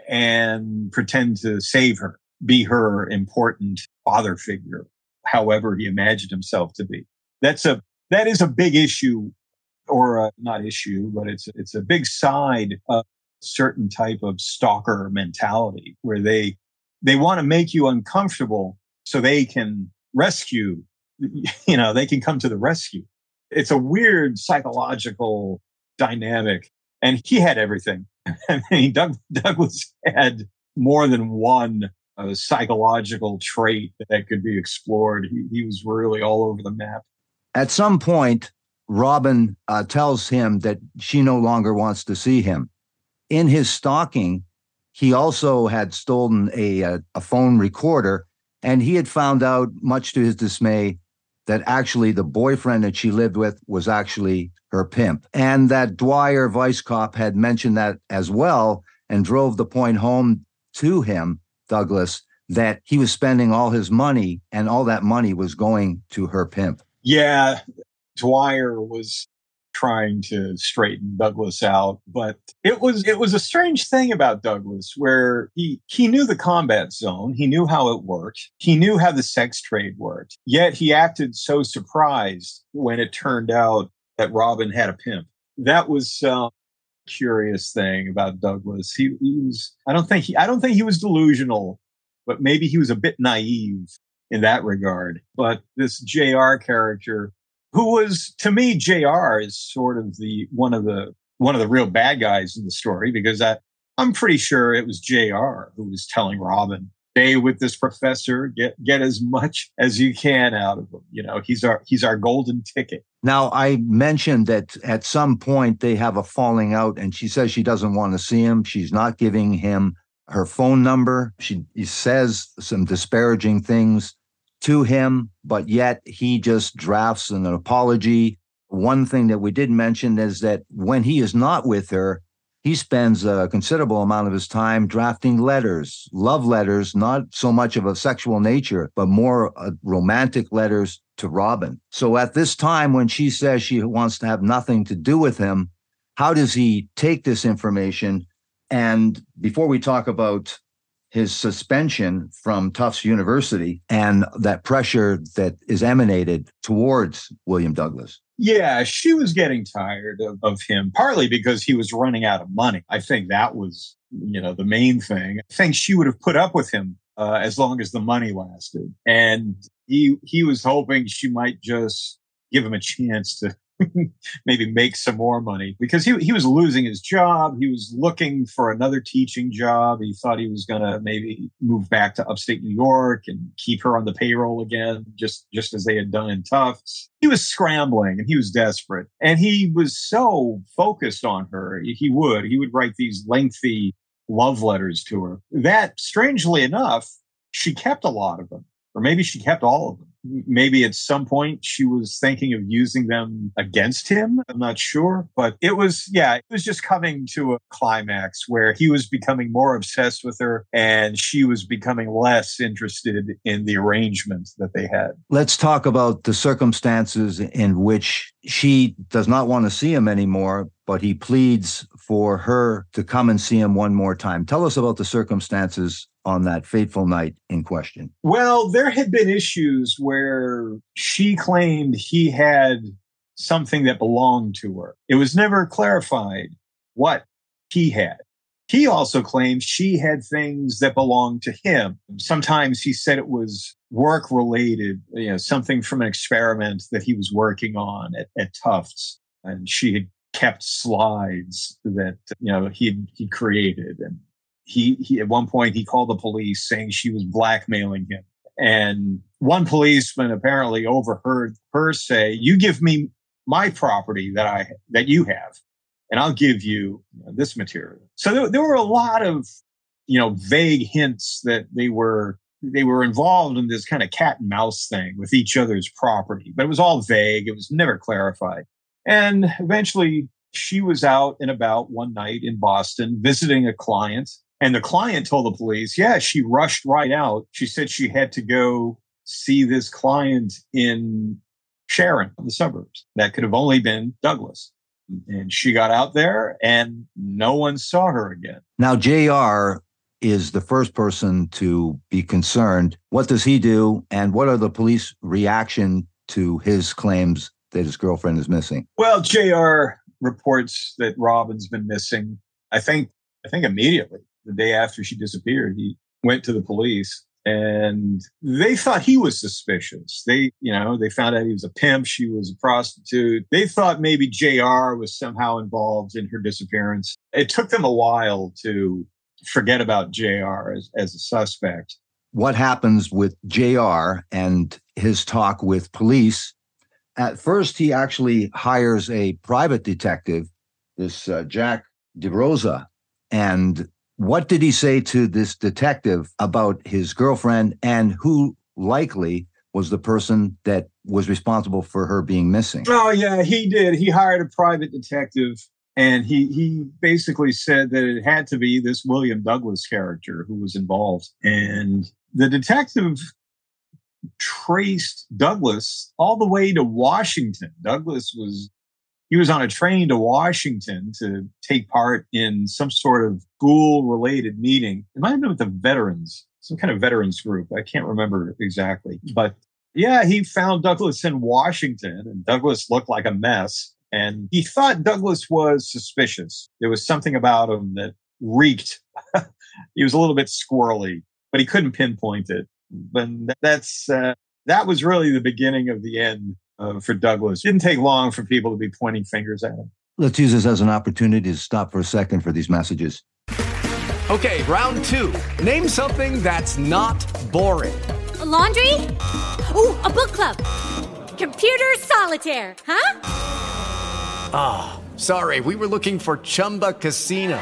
[SPEAKER 9] and pretend to save her, be her important father figure, however he imagined himself to be. That's a that is a big issue, or a, not issue, but it's it's a big side of a certain type of stalker mentality, where they they want to make you uncomfortable so they can rescue, you know, they can come to the rescue. It's a weird psychological dynamic. And he had everything. I mean, Doug, Douglas had more than one uh, psychological trait that could be explored. He, he was really all over the map.
[SPEAKER 8] At some point, Robin uh, tells him that she no longer wants to see him. In his stalking, he also had stolen a, a, a phone recorder, and he had found out, much to his dismay, that actually the boyfriend that she lived with was actually her pimp. And that Dwyer, vice cop, had mentioned that as well, and drove the point home to him, Douglas, that he was spending all his money, and all that money was going to her pimp.
[SPEAKER 9] Yeah, Dwyer was trying to straighten Douglas out, but it was it was a strange thing about Douglas, where he he knew the combat zone, he knew how it worked, he knew how the sex trade worked, yet he acted so surprised when it turned out that Robin had a pimp. That was a curious thing about Douglas. He, he was I don't think he I don't think he was delusional, but maybe he was a bit naive in that regard. But this J R character, who was, to me, J R is sort of the one of the one of the real bad guys in the story, because I, I'm pretty sure it was J R who was telling Robin, stay with this professor, get get as much as you can out of him. You know, he's our he's our golden ticket.
[SPEAKER 8] Now, I mentioned that at some point they have a falling out, and she says she doesn't want to see him. She's not giving him her phone number. She says some disparaging things to him, but yet he just drafts an apology. One thing that we did mention is that when he is not with her, he spends a considerable amount of his time drafting letters, love letters, not so much of a sexual nature, but more uh, romantic letters to Robin. So at this time, when she says she wants to have nothing to do with him, how does he take this information? And before we talk about his suspension from Tufts University and that pressure that is emanated towards William Douglas.
[SPEAKER 9] Yeah, she was getting tired of, of him, partly because he was running out of money. I think that was, you know, the main thing. I think she would have put up with him uh, as long as the money lasted. And he he was hoping she might just give him a chance to maybe make some more money, because he he was losing his job. He was looking for another teaching job. He thought he was going to maybe move back to upstate New York and keep her on the payroll again, just, just as they had done in Tufts. He was scrambling and he was desperate. And he was so focused on her. He would, he would write these lengthy love letters to her that, strangely enough, she kept a lot of them, or maybe she kept all of them. Maybe at some point she was thinking of using them against him. I'm not sure. But it was, yeah, it was just coming to a climax where he was becoming more obsessed with her and she was becoming less interested in the arrangement that they had.
[SPEAKER 8] Let's talk about the circumstances in which she does not want to see him anymore, but he pleads for her to come and see him one more time. Tell us about the circumstances on that fateful night in question.
[SPEAKER 9] Well, there had been issues where she claimed he had something that belonged to her. It was never clarified what he had. He also claimed she had things that belonged to him. Sometimes he said it was work related, you know, something from an experiment that he was working on at, at Tufts. And she had kept slides that, you know, he'd, he created. And he, he, at one point, he called the police saying she was blackmailing him. And one policeman apparently overheard her say, "You give me my property that I, that you have, and I'll give you, you know, this material." So there, there were a lot of, you know, vague hints that they were, they were involved in this kind of cat and mouse thing with each other's property, but it was all vague. It was never clarified. And eventually she was out and about one night in Boston visiting a client. And the client told the police, yeah, she rushed right out. She said she had to go see this client in Sharon, the suburbs. That could have only been Douglas. And she got out there and no one saw her again.
[SPEAKER 8] Now, J R is the first person to be concerned. What does he do? And what are the police reaction to his claims that his girlfriend is missing?
[SPEAKER 9] Well, J R reports that Robin's been missing. I think, I think immediately. The day after she disappeared, he went to the police and they thought he was suspicious. They, you know, they found out he was a pimp. She was a prostitute. They thought maybe J R was somehow involved in her disappearance. It took them a while to forget about J R as, as a suspect.
[SPEAKER 8] What happens with J R and his talk with police? At first, he actually hires a private detective, this uh, Jack DeRosa, and what did he say to this detective about his girlfriend and who likely was the person that was responsible for her being missing?
[SPEAKER 9] Oh, yeah, he did. He hired a private detective, and he he basically said that it had to be this William Douglas character who was involved. And the detective traced Douglas all the way to Washington. Douglas was... He was on a train to Washington to take part in some sort of school-related meeting. It might have been with the veterans, some kind of veterans group. I can't remember exactly. But yeah, he found Douglas in Washington, and Douglas looked like a mess. And he thought Douglas was suspicious. There was something about him that reeked. He was a little bit squirrely, but he couldn't pinpoint it. But that's uh, that was really the beginning of the end. Uh, for Douglas. It didn't take long for people to be pointing fingers at him.
[SPEAKER 8] Let's use this as an opportunity to stop for a second for these messages.
[SPEAKER 14] Okay, round two. Name something that's not boring.
[SPEAKER 15] A laundry? Ooh, a book club. Computer solitaire, huh?
[SPEAKER 14] Ah, oh, sorry, we were looking for Chumba Casino.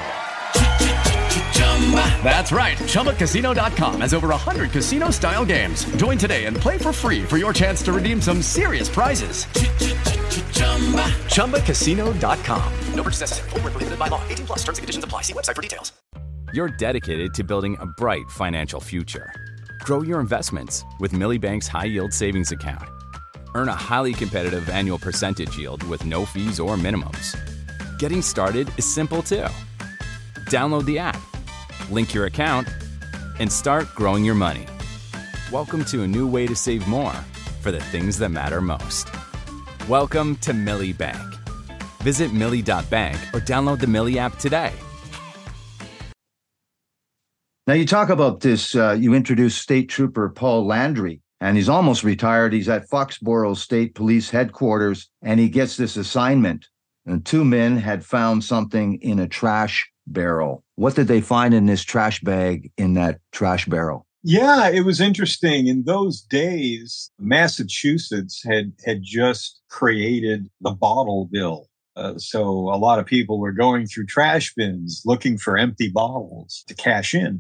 [SPEAKER 14] That's right. Chumba Casino dot com has over one hundred casino-style games. Join today and play for free for your chance to redeem some serious prizes. Chumba Casino dot com.
[SPEAKER 2] No purchase necessary. Void where prohibited by law. eighteen plus. Terms and conditions apply. See website for details.
[SPEAKER 16] You're dedicated to building a bright financial future. Grow your investments with Millie Bank's high-yield savings account. Earn a highly competitive annual percentage yield with no fees or minimums. Getting started is simple, too. Download the app. Link your account and start growing your money. Welcome to a new way to save more for the things that matter most. Welcome to Millie Bank. Visit Millie dot bank or download the Millie app today.
[SPEAKER 8] Now, you talk about this, uh, you introduced State Trooper Paul Landry and he's almost retired. He's at Foxborough State Police headquarters, and he gets this assignment. And two men had found something in a trash barrel. What did they find in this trash bag in that trash barrel?
[SPEAKER 9] Yeah, it was interesting. In those days, Massachusetts had, had just created the bottle bill. Uh, so a lot of people were going through trash bins looking for empty bottles to cash in.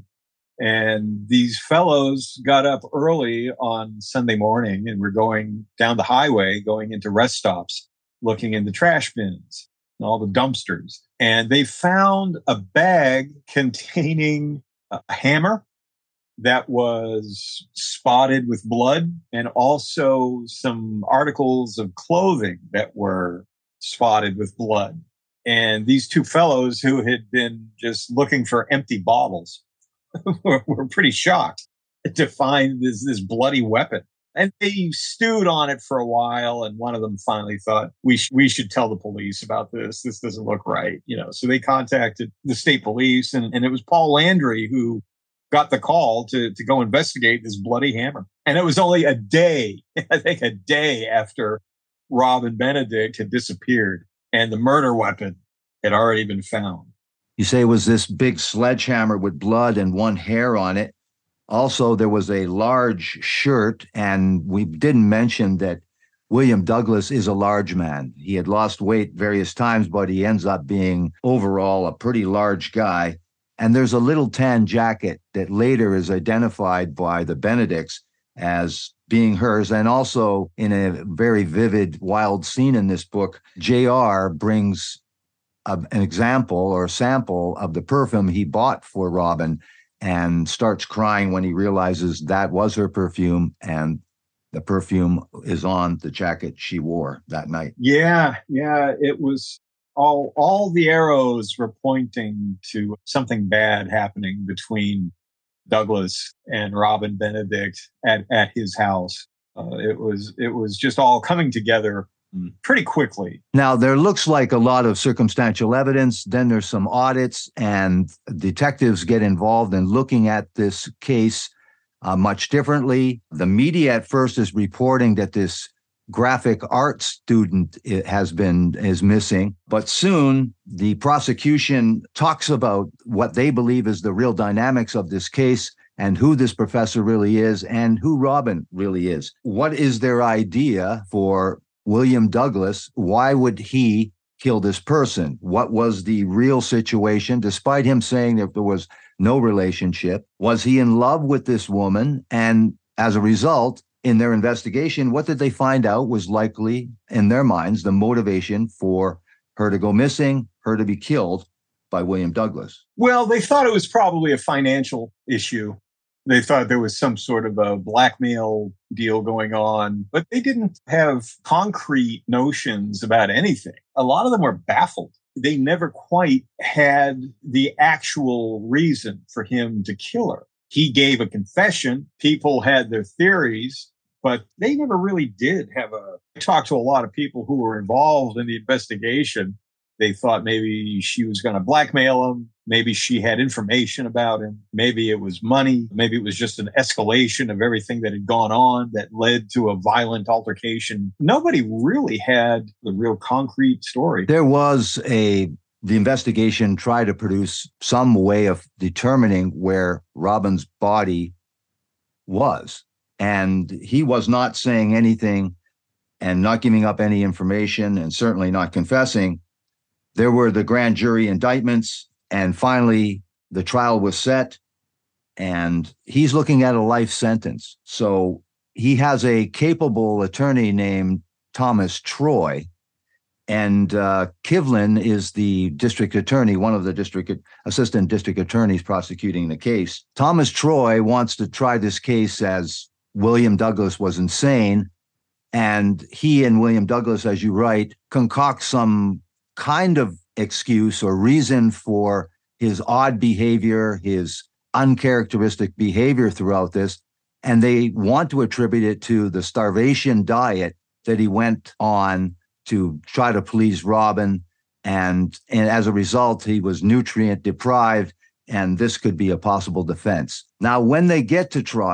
[SPEAKER 9] And these fellows got up early on Sunday morning and were going down the highway, going into rest stops, looking in the trash bins and all the dumpsters. And they found a bag containing a hammer that was spotted with blood, and also some articles of clothing that were spotted with blood. And these two fellows who had been just looking for empty bottles were, were pretty shocked to find this, this bloody weapon. And they stewed on it for a while, and one of them finally thought, we, sh- we should tell the police about this. This doesn't look right. You know, so they contacted the state police, and, and it was Paul Landry who got the call to, to go investigate this bloody hammer. And it was only a day, I think a day after Robin Benedict had disappeared and the murder weapon had already been found.
[SPEAKER 8] You say it was this big sledgehammer with blood and one hair on it. Also, there was a large shirt, and we didn't mention that William Douglas is a large man. He had lost weight various times, but he ends up being overall a pretty large guy. And there's a little tan jacket that later is identified by the Benedicts as being hers. And also in a very vivid, wild scene in this book, J R brings a, an example or a sample of the perfume he bought for Robin and starts crying when he realizes that was her perfume, and the perfume is on the jacket she wore that night.
[SPEAKER 9] Yeah, yeah, it was... All all the arrows were pointing to something bad happening between Douglas and Robin Benedict at, at his house. Uh, it was it was just all coming together pretty quickly.
[SPEAKER 8] Now, there looks like a lot of circumstantial evidence. Then there's some audits, and detectives get involved in looking at this case uh, much differently. The media at first is reporting that this graphic arts student has been is missing, but soon the prosecution talks about what they believe is the real dynamics of this case and who this professor really is and who Robin really is. What is their idea for William Douglas? Why would he kill this person? What was the real situation, despite him saying that there was no relationship? Was he in love with this woman? And as a result, in their investigation, what did they find out was likely, in their minds, the motivation for her to go missing, her to be killed by William Douglas?
[SPEAKER 9] Well, they thought it was probably a financial issue. They thought there was some sort of a blackmail deal going on, but they didn't have concrete notions about anything. A lot of them were baffled. They never quite had the actual reason for him to kill her. He gave a confession. People had their theories, but they never really did have a... I talked to a lot of people who were involved in the investigation. They thought maybe she was going to blackmail him. Maybe she had information about him. Maybe it was money. Maybe it was just an escalation of everything that had gone on that led to a violent altercation. Nobody really had the real concrete story.
[SPEAKER 8] There was a... The investigation tried to produce some way of determining where Robin's body was. And he was not saying anything and not giving up any information and certainly not confessing. There were the grand jury indictments, and finally the trial was set, and he's looking at a life sentence. So he has a capable attorney named Thomas Troy, and uh, Kivlin is the district attorney, one of the district assistant district attorneys prosecuting the case. Thomas Troy wants to try this case as William Douglas was insane, and he and William Douglas, as you write, concoct some kind of excuse or reason for his odd behavior, his uncharacteristic behavior throughout this, and they want to attribute it to the starvation diet that he went on to try to please Robin, and, and as a result, he was nutrient deprived, and this could be a possible defense. Now, when they get to trial,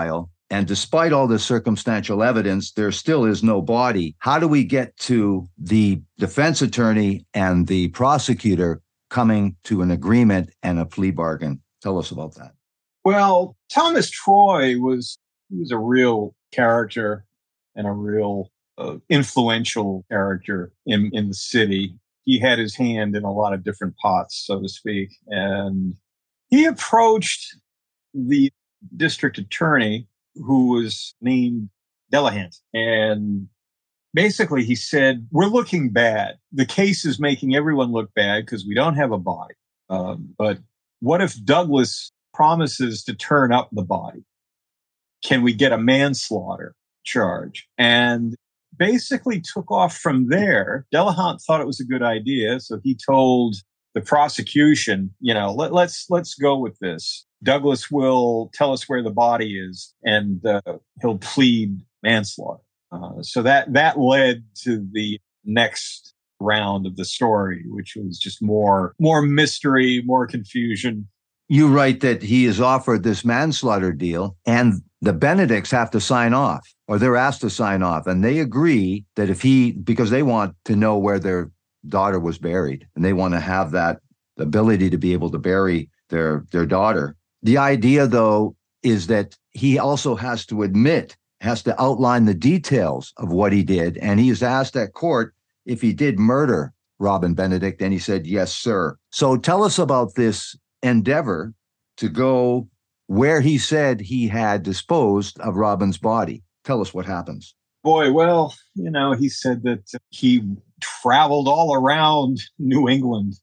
[SPEAKER 8] And despite all the circumstantial evidence, there still is no body. How do we get to the defense attorney and the prosecutor coming to an agreement and a plea bargain? Tell us about that.
[SPEAKER 9] Well, Thomas Troy was, he was a real character and a real uh, influential character in, in the city. He had his hand in a lot of different pots, so to speak. And he approached the district attorney, who was named Delahunt. And basically he said, we're looking bad. The case is making everyone look bad because we don't have a body. Um, but what if Douglas promises to turn up the body? Can we get a manslaughter charge? And basically took off from there. Delahunt thought it was a good idea. So he told the prosecution, you know, let, let's, let's go with this. Douglas will tell us where the body is, and uh, he'll plead manslaughter. Uh, so that that led to the next round of the story, which was just more more mystery, more confusion.
[SPEAKER 8] You write that he is offered this manslaughter deal, and the Benedicts have to sign off, or they're asked to sign off, and they agree that if he, because they want to know where their daughter was buried, and they want to have that ability to be able to bury their their daughter. The idea, though, is that he also has to admit, has to outline the details of what he did. And he is asked at court if he did murder Robin Benedict, and he said, yes, sir. So tell us about this endeavor to go where he said he had disposed of Robin's body. Tell us what happens.
[SPEAKER 9] Boy, well, you know, he said that he traveled all around New England,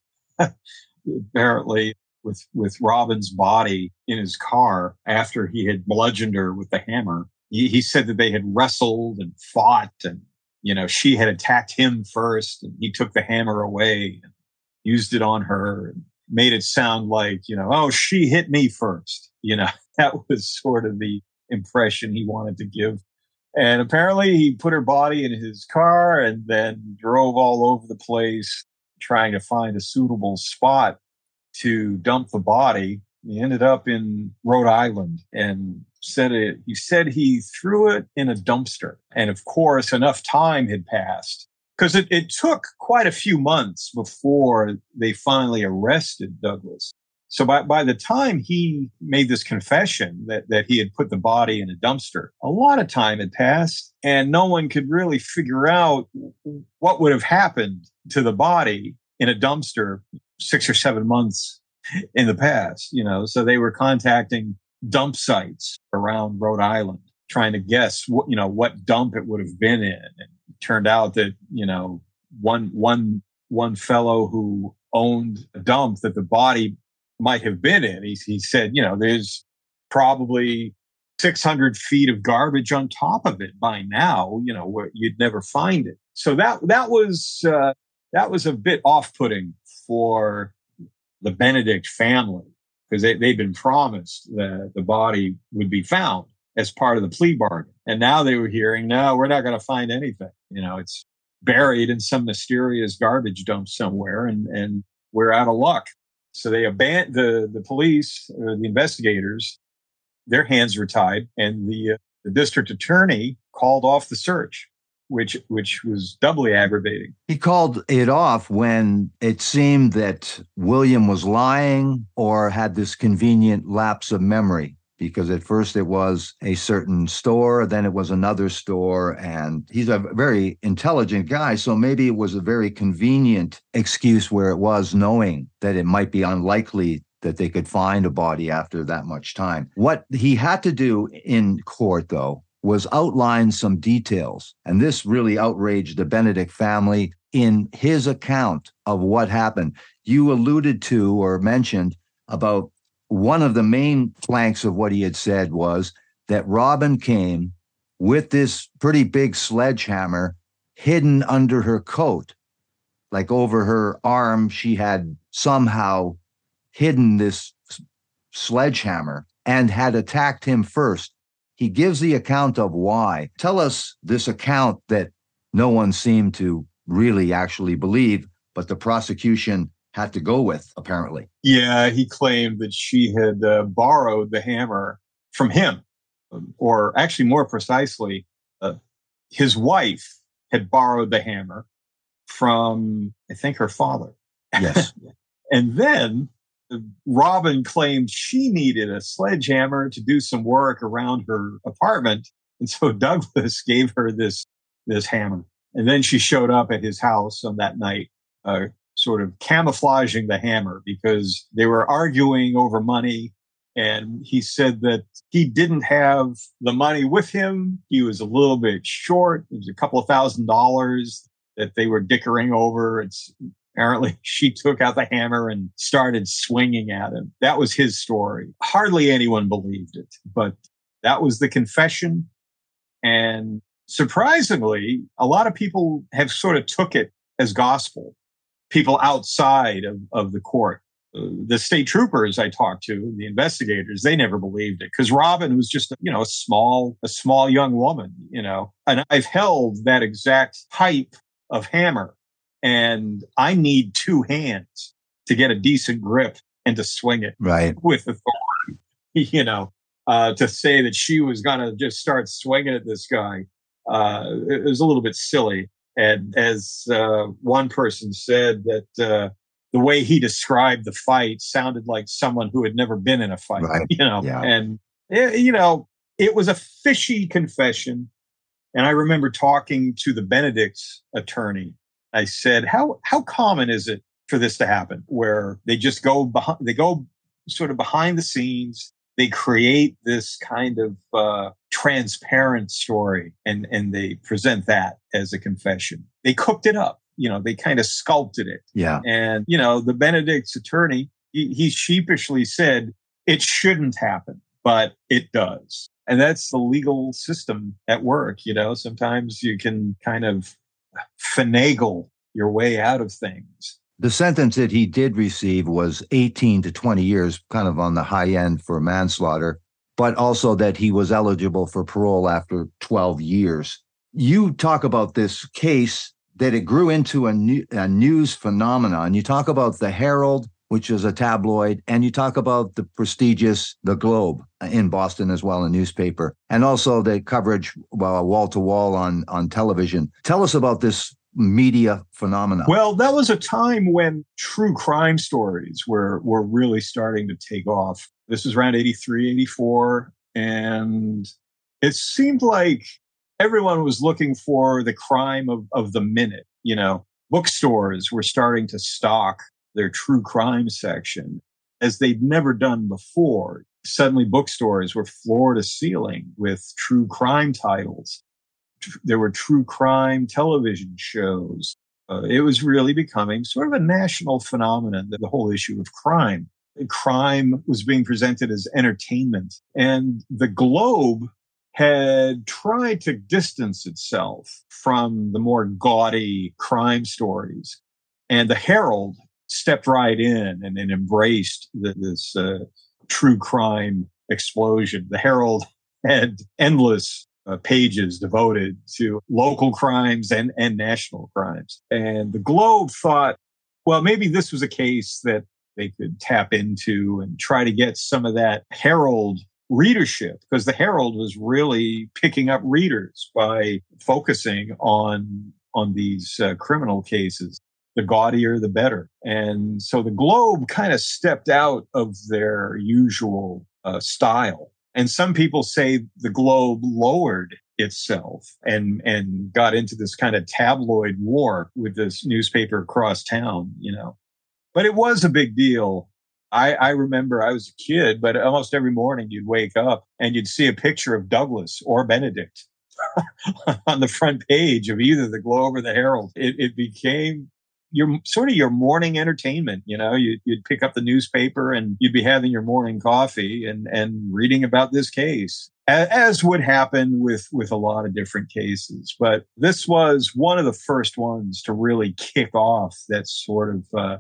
[SPEAKER 9] apparently, with with Robin's body in his car after he had bludgeoned her with the hammer. He, he said that they had wrestled and fought, and, you know, she had attacked him first, and he took the hammer away and used it on her and made it sound like, you know, oh, she hit me first. You know, that was sort of the impression he wanted to give. And apparently he put her body in his car and then drove all over the place trying to find a suitable spot to dump the body. He ended up in Rhode Island and said it, he said he threw it in a dumpster. And of course, enough time had passed because it, it took quite a few months before they finally arrested Douglas. So by, by the time he made this confession that, that he had put the body in a dumpster, a lot of time had passed and no one could really figure out what would have happened to the body in a dumpster six or seven months in the past, you know. So they were contacting dump sites around Rhode Island, trying to guess what, you know, what dump it would have been in. And it turned out that, you know, one, one, one fellow who owned a dump that the body might have been in, he, he said, you know, there's probably six hundred feet of garbage on top of it by now, you know, where you'd never find it. So that, that was, uh, that was a bit off-putting for the Benedict family, because they, they'd been promised that the body would be found as part of the plea bargain. And now they were hearing, no, we're not going to find anything. You know, it's buried in some mysterious garbage dump somewhere, and, and we're out of luck. So they abandoned the, the police, or the investigators, their hands were tied, and the, uh, the district attorney called off the search, which which was doubly aggravating.
[SPEAKER 8] He called it off when it seemed that William was lying or had this convenient lapse of memory, because at first it was a certain store, then it was another store, and he's a very intelligent guy, so maybe it was a very convenient excuse where it was, knowing that it might be unlikely that they could find a body after that much time. What he had to do in court, though, was outline some details. And this really outraged the Benedict family in his account of what happened. You alluded to or mentioned about one of the main planks of what he had said was that Robin came with this pretty big sledgehammer hidden under her coat. Like over her arm, she had somehow hidden this sledgehammer and had attacked him first. He gives the account of why. Tell us this account that no one seemed to really actually believe, but the prosecution had to go with, apparently.
[SPEAKER 9] Yeah, he claimed that she had uh, borrowed the hammer from him. or actually more precisely, uh, his wife had borrowed the hammer from, I think, her father.
[SPEAKER 8] Yes.
[SPEAKER 9] And then Robin claimed she needed a sledgehammer to do some work around her apartment. And so Douglas gave her this, this hammer. And then she showed up at his house on that night, uh, sort of camouflaging the hammer because they were arguing over money. And he said that he didn't have the money with him. He was a little bit short. It was a couple of thousand dollars that they were dickering over. It's apparently she took out the hammer and started swinging at him. That was his story. Hardly anyone believed it, but that was the confession. And surprisingly, a lot of people have sort of took it as gospel. People outside of, of the court. The state troopers I talked to, the investigators, they never believed it because Robin was just, you know, a small, a small young woman, you know, and I've held that exact type of hammer and I need two hands to get a decent grip and to swing it
[SPEAKER 8] right
[SPEAKER 9] with authority, you know, uh, to say that she was going to just start swinging at this guy. Uh, it was a little bit silly. And as uh, one person said that, uh, the way he described the fight sounded like someone who had never been in a fight,
[SPEAKER 8] right.
[SPEAKER 9] you know,
[SPEAKER 8] yeah.
[SPEAKER 9] and, you know, it was a fishy confession. And I remember talking to the Benedict's attorney. I said, how, how common is it for this to happen where they just go behind, they go sort of behind the scenes. They create this kind of uh, transparent story and, and they present that as a confession. They cooked it up. You know, they kind of sculpted it.
[SPEAKER 8] Yeah.
[SPEAKER 9] And, you know, the Benedict's attorney, he, he sheepishly said, it shouldn't happen, but it does. And that's the legal system at work. You know, sometimes you can kind of finagle your way out of things.
[SPEAKER 8] The sentence that he did receive was eighteen to twenty years, kind of on the high end for manslaughter, but also that he was eligible for parole after twelve years. You talk about this case that it grew into a, new, a news phenomenon. You talk about the Herald, which is a tabloid, and you talk about the prestigious The Globe in Boston as well, a newspaper, and also the coverage well, wall-to-wall on, on television. Tell us about this media phenomenon.
[SPEAKER 9] Well, that was a time when true crime stories were, were really starting to take off. This was around eighty-three, eighty-four, and it seemed like everyone was looking for the crime of, of the minute. You know, bookstores were starting to stock their true crime section as they'd never done before. Suddenly bookstores were floor to ceiling with true crime titles. There were true crime television shows. Uh, it was really becoming sort of a national phenomenon, the whole issue of crime. Crime was being presented as entertainment. And the Globe had tried to distance itself from the more gaudy crime stories. And the Herald stepped right in and, and embraced the, this uh, true crime explosion. The Herald had endless uh, pages devoted to local crimes and, and national crimes. And the Globe thought, well, maybe this was a case that they could tap into and try to get some of that Herald readership, because the Herald was really picking up readers by focusing on on these uh, criminal cases. The gaudier, the better. And so the Globe kind of stepped out of their usual uh, style. And some people say the Globe lowered itself and and got into this kind of tabloid war with this newspaper across town, you know. But it was a big deal. I, I remember I was a kid, but almost every morning you'd wake up and you'd see a picture of Douglas or Benedict on the front page of either the Globe or the Herald. It, it became your sort of your morning entertainment. You know, you, you'd pick up the newspaper and you'd be having your morning coffee and, and reading about this case, as, as would happen with, with a lot of different cases. But this was one of the first ones to really kick off that sort of uh,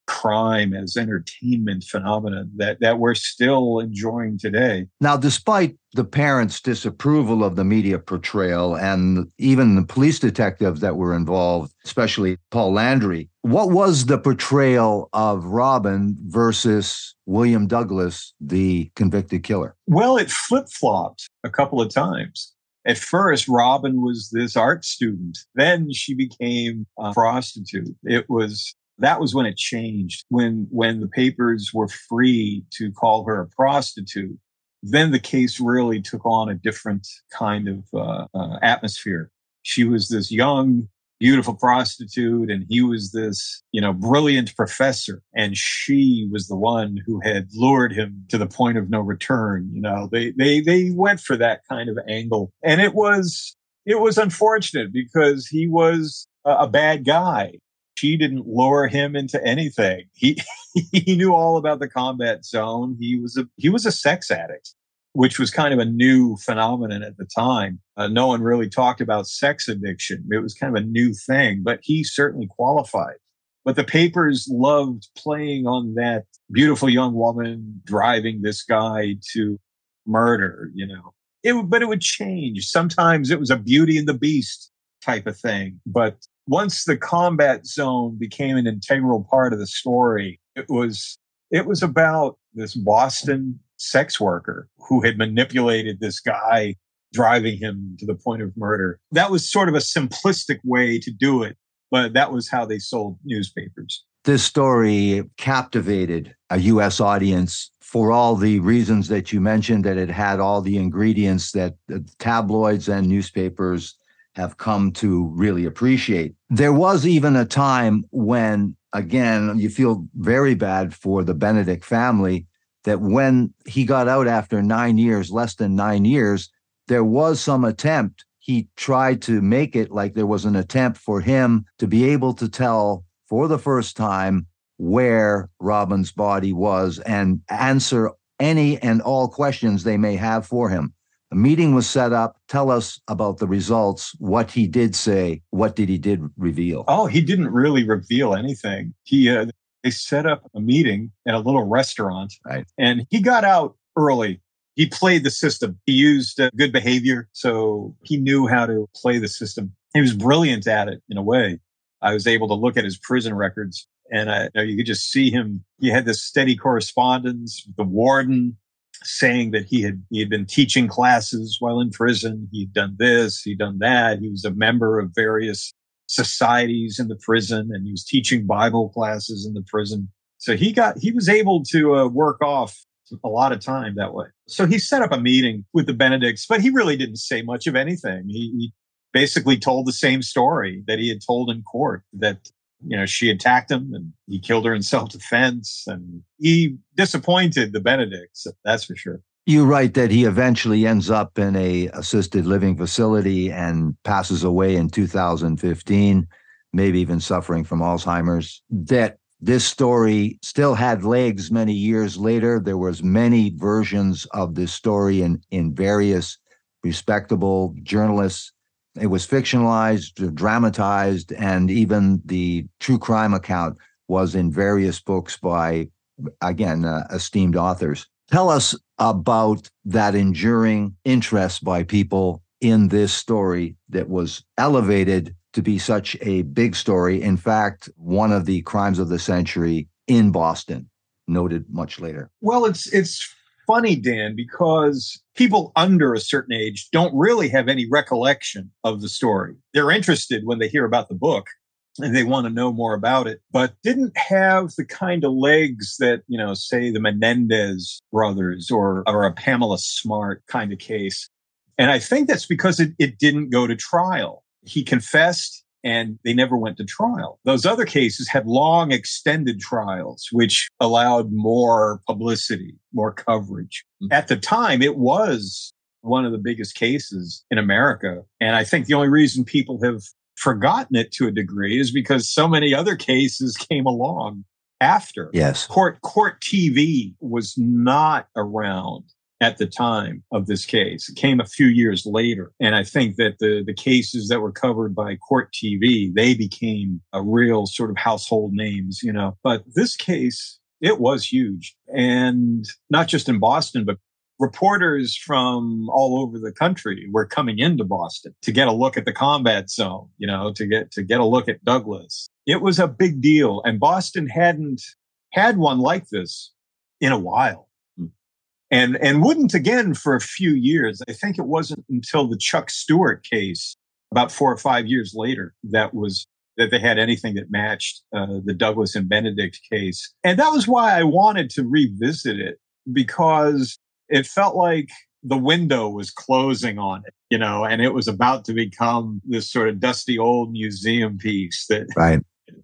[SPEAKER 9] crime as entertainment phenomenon that, that we're still enjoying today.
[SPEAKER 8] Now, despite the parents' disapproval of the media portrayal and even the police detectives that were involved, especially Paul Landry, what was the portrayal of Robin versus William Douglas, the convicted killer?
[SPEAKER 9] Well, it flip-flopped a couple of times. At first, Robin was this art student. Then she became a prostitute. It was That was when it changed, when when the papers were free to call her a prostitute. Then the case really took on a different kind of uh, uh, atmosphere. She was this young, beautiful prostitute, and he was this, you know, brilliant professor. And she was the one who had lured him to the point of no return. You know, they they they went for that kind of angle, and it was it was unfortunate because he was a, a bad guy. She didn't lure him into anything. He he knew all about the combat zone. He was a he was a sex addict, which was kind of a new phenomenon at the time. Uh, no one really talked about sex addiction. It was kind of a new thing, but he certainly qualified. But the papers loved playing on that beautiful young woman driving this guy to murder, you know. It but it would change. Sometimes it was a Beauty and the Beast type of thing, but once the combat zone became an integral part of the story, it was it was about this Boston sex worker who had manipulated this guy, driving him to the point of murder. That was sort of a simplistic way to do it, but that was how they sold newspapers.
[SPEAKER 8] This story captivated a U S audience for all the reasons that you mentioned, that it had all the ingredients that the tabloids and newspapers have come to really appreciate. There was even a time when, again, you feel very bad for the Benedict family, that when he got out after nine years, less than nine years, there was some attempt. He tried to make it like there was an attempt for him to be able to tell for the first time where Robin's body was and answer any and all questions they may have for him. A meeting was set up. Tell us about the results, what he did say, what did he did reveal?
[SPEAKER 9] Oh, he didn't really reveal anything. He uh, they set up a meeting at a little restaurant,
[SPEAKER 8] right?
[SPEAKER 9] And he got out early. He played the system. He used uh, good behavior, so he knew how to play the system. He was brilliant at it in a way. I was able to look at his prison records, and I, you know, you could just see him. He had this steady correspondence with the warden, saying that he had he had been teaching classes while in prison. He'd done this, he'd done that. He was a member of various societies in the prison, and he was teaching Bible classes in the prison. So he got he was able to uh, work off a lot of time that way. So he set up a meeting with the Benedicts, but he really didn't say much of anything. He, he basically told the same story that he had told in court, that, you know, she attacked him and he killed her in self-defense, and he disappointed the Benedicts, that's for sure.
[SPEAKER 8] You write that he eventually ends up in a assisted living facility and passes away in two thousand fifteen, maybe even suffering from Alzheimer's. That this story still had legs many years later. There was many versions of this story in, in various respectable journalists. It was fictionalized, dramatized, and even the true crime account was in various books by, again, uh, esteemed authors. Tell us about that enduring interest by people in this story that was elevated to be such a big story. In fact, one of the crimes of the century in Boston, noted much later.
[SPEAKER 9] Well, it's it's funny, Dan, because people under a certain age don't really have any recollection of the story. They're interested when they hear about the book and they want to know more about it, but didn't have the kind of legs that, you know, say the Menendez brothers or, or a Pamela Smart kind of case. And I think that's because it, it didn't go to trial. He confessed and they never went to trial. Those other cases had long extended trials, which allowed more publicity, more coverage. Mm-hmm. At the time, it was one of the biggest cases in America. And I think the only reason people have forgotten it to a degree is because so many other cases came along after.
[SPEAKER 8] Yes.
[SPEAKER 9] Court, court T V was not around at the time of this case. It came a few years later. And I think that the, the cases that were covered by Court T V, they became a real sort of household names, you know. But this case, it was huge. And not just in Boston, but reporters from all over the country were coming into Boston to get a look at the combat zone, you know, to get, to get a look at Douglas. It was a big deal. And Boston hadn't had one like this in a while. And, and wouldn't again for a few years. I think it wasn't until the Chuck Stewart case about four or five years later that was, that they had anything that matched uh, the Douglas and Benedict case. And that was why I wanted to revisit it, because it felt like the window was closing on it, you know, and it was about to become this sort of dusty old museum piece that
[SPEAKER 8] right.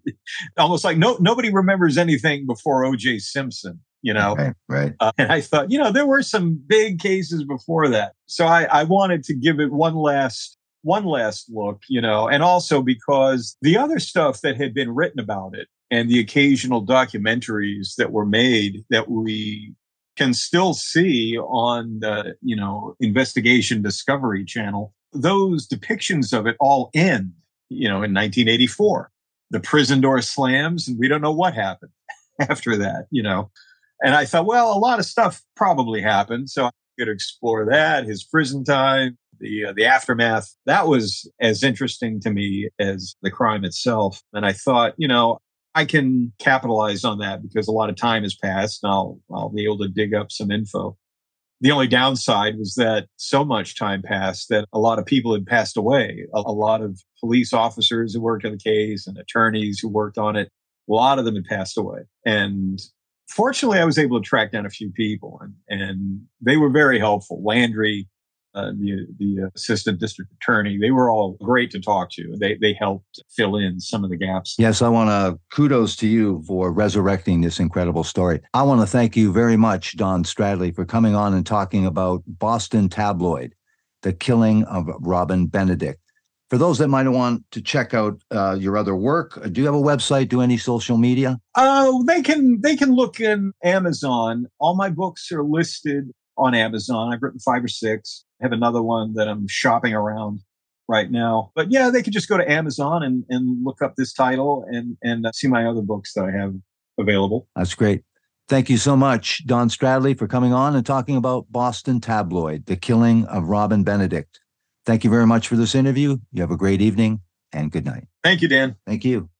[SPEAKER 9] almost like no, nobody remembers anything before O J Simpson. You know,
[SPEAKER 8] right, right.
[SPEAKER 9] Uh, and I thought, you know, there were some big cases before that. So I, I wanted to give it one last, one last look, you know, and also because the other stuff that had been written about it and the occasional documentaries that were made that we can still see on the, you know, Investigation Discovery Channel, those depictions of it all end, you know, in nineteen eighty-four. The prison door slams and we don't know what happened after that, you know. And I thought, well, a lot of stuff probably happened, so I could explore that, his prison time, the uh, the aftermath. That was as interesting to me as the crime itself. And I thought, you know, I can capitalize on that because a lot of time has passed, and I'll I'll be able to dig up some info. The only downside was that so much time passed that a lot of people had passed away. A, a lot of police officers who worked on the case and attorneys who worked on it, a lot of them had passed away. And fortunately, I was able to track down a few people, and, and they were very helpful. Landry, uh, the the assistant district attorney, they were all great to talk to. They they helped fill in some of the gaps.
[SPEAKER 8] Yes, I want to kudos to you for resurrecting this incredible story. I want to thank you very much, Don Stradley, for coming on and talking about Boston Tabloid, the killing of Robin Benedict. For those that might want to check out uh, your other work, do you have a website? Do any social media?
[SPEAKER 9] Oh, they can they can look in Amazon. All my books are listed on Amazon. I've written five or six. I have another one that I'm shopping around right now. But yeah, they could just go to Amazon and, and look up this title and, and see my other books that I have available.
[SPEAKER 8] That's great. Thank you so much, Don Stradley, for coming on and talking about Boston Tabloid, the killing of Robin Benedict. Thank you very much for this interview. You have a great evening and good night.
[SPEAKER 9] Thank you, Dan.
[SPEAKER 8] Thank you.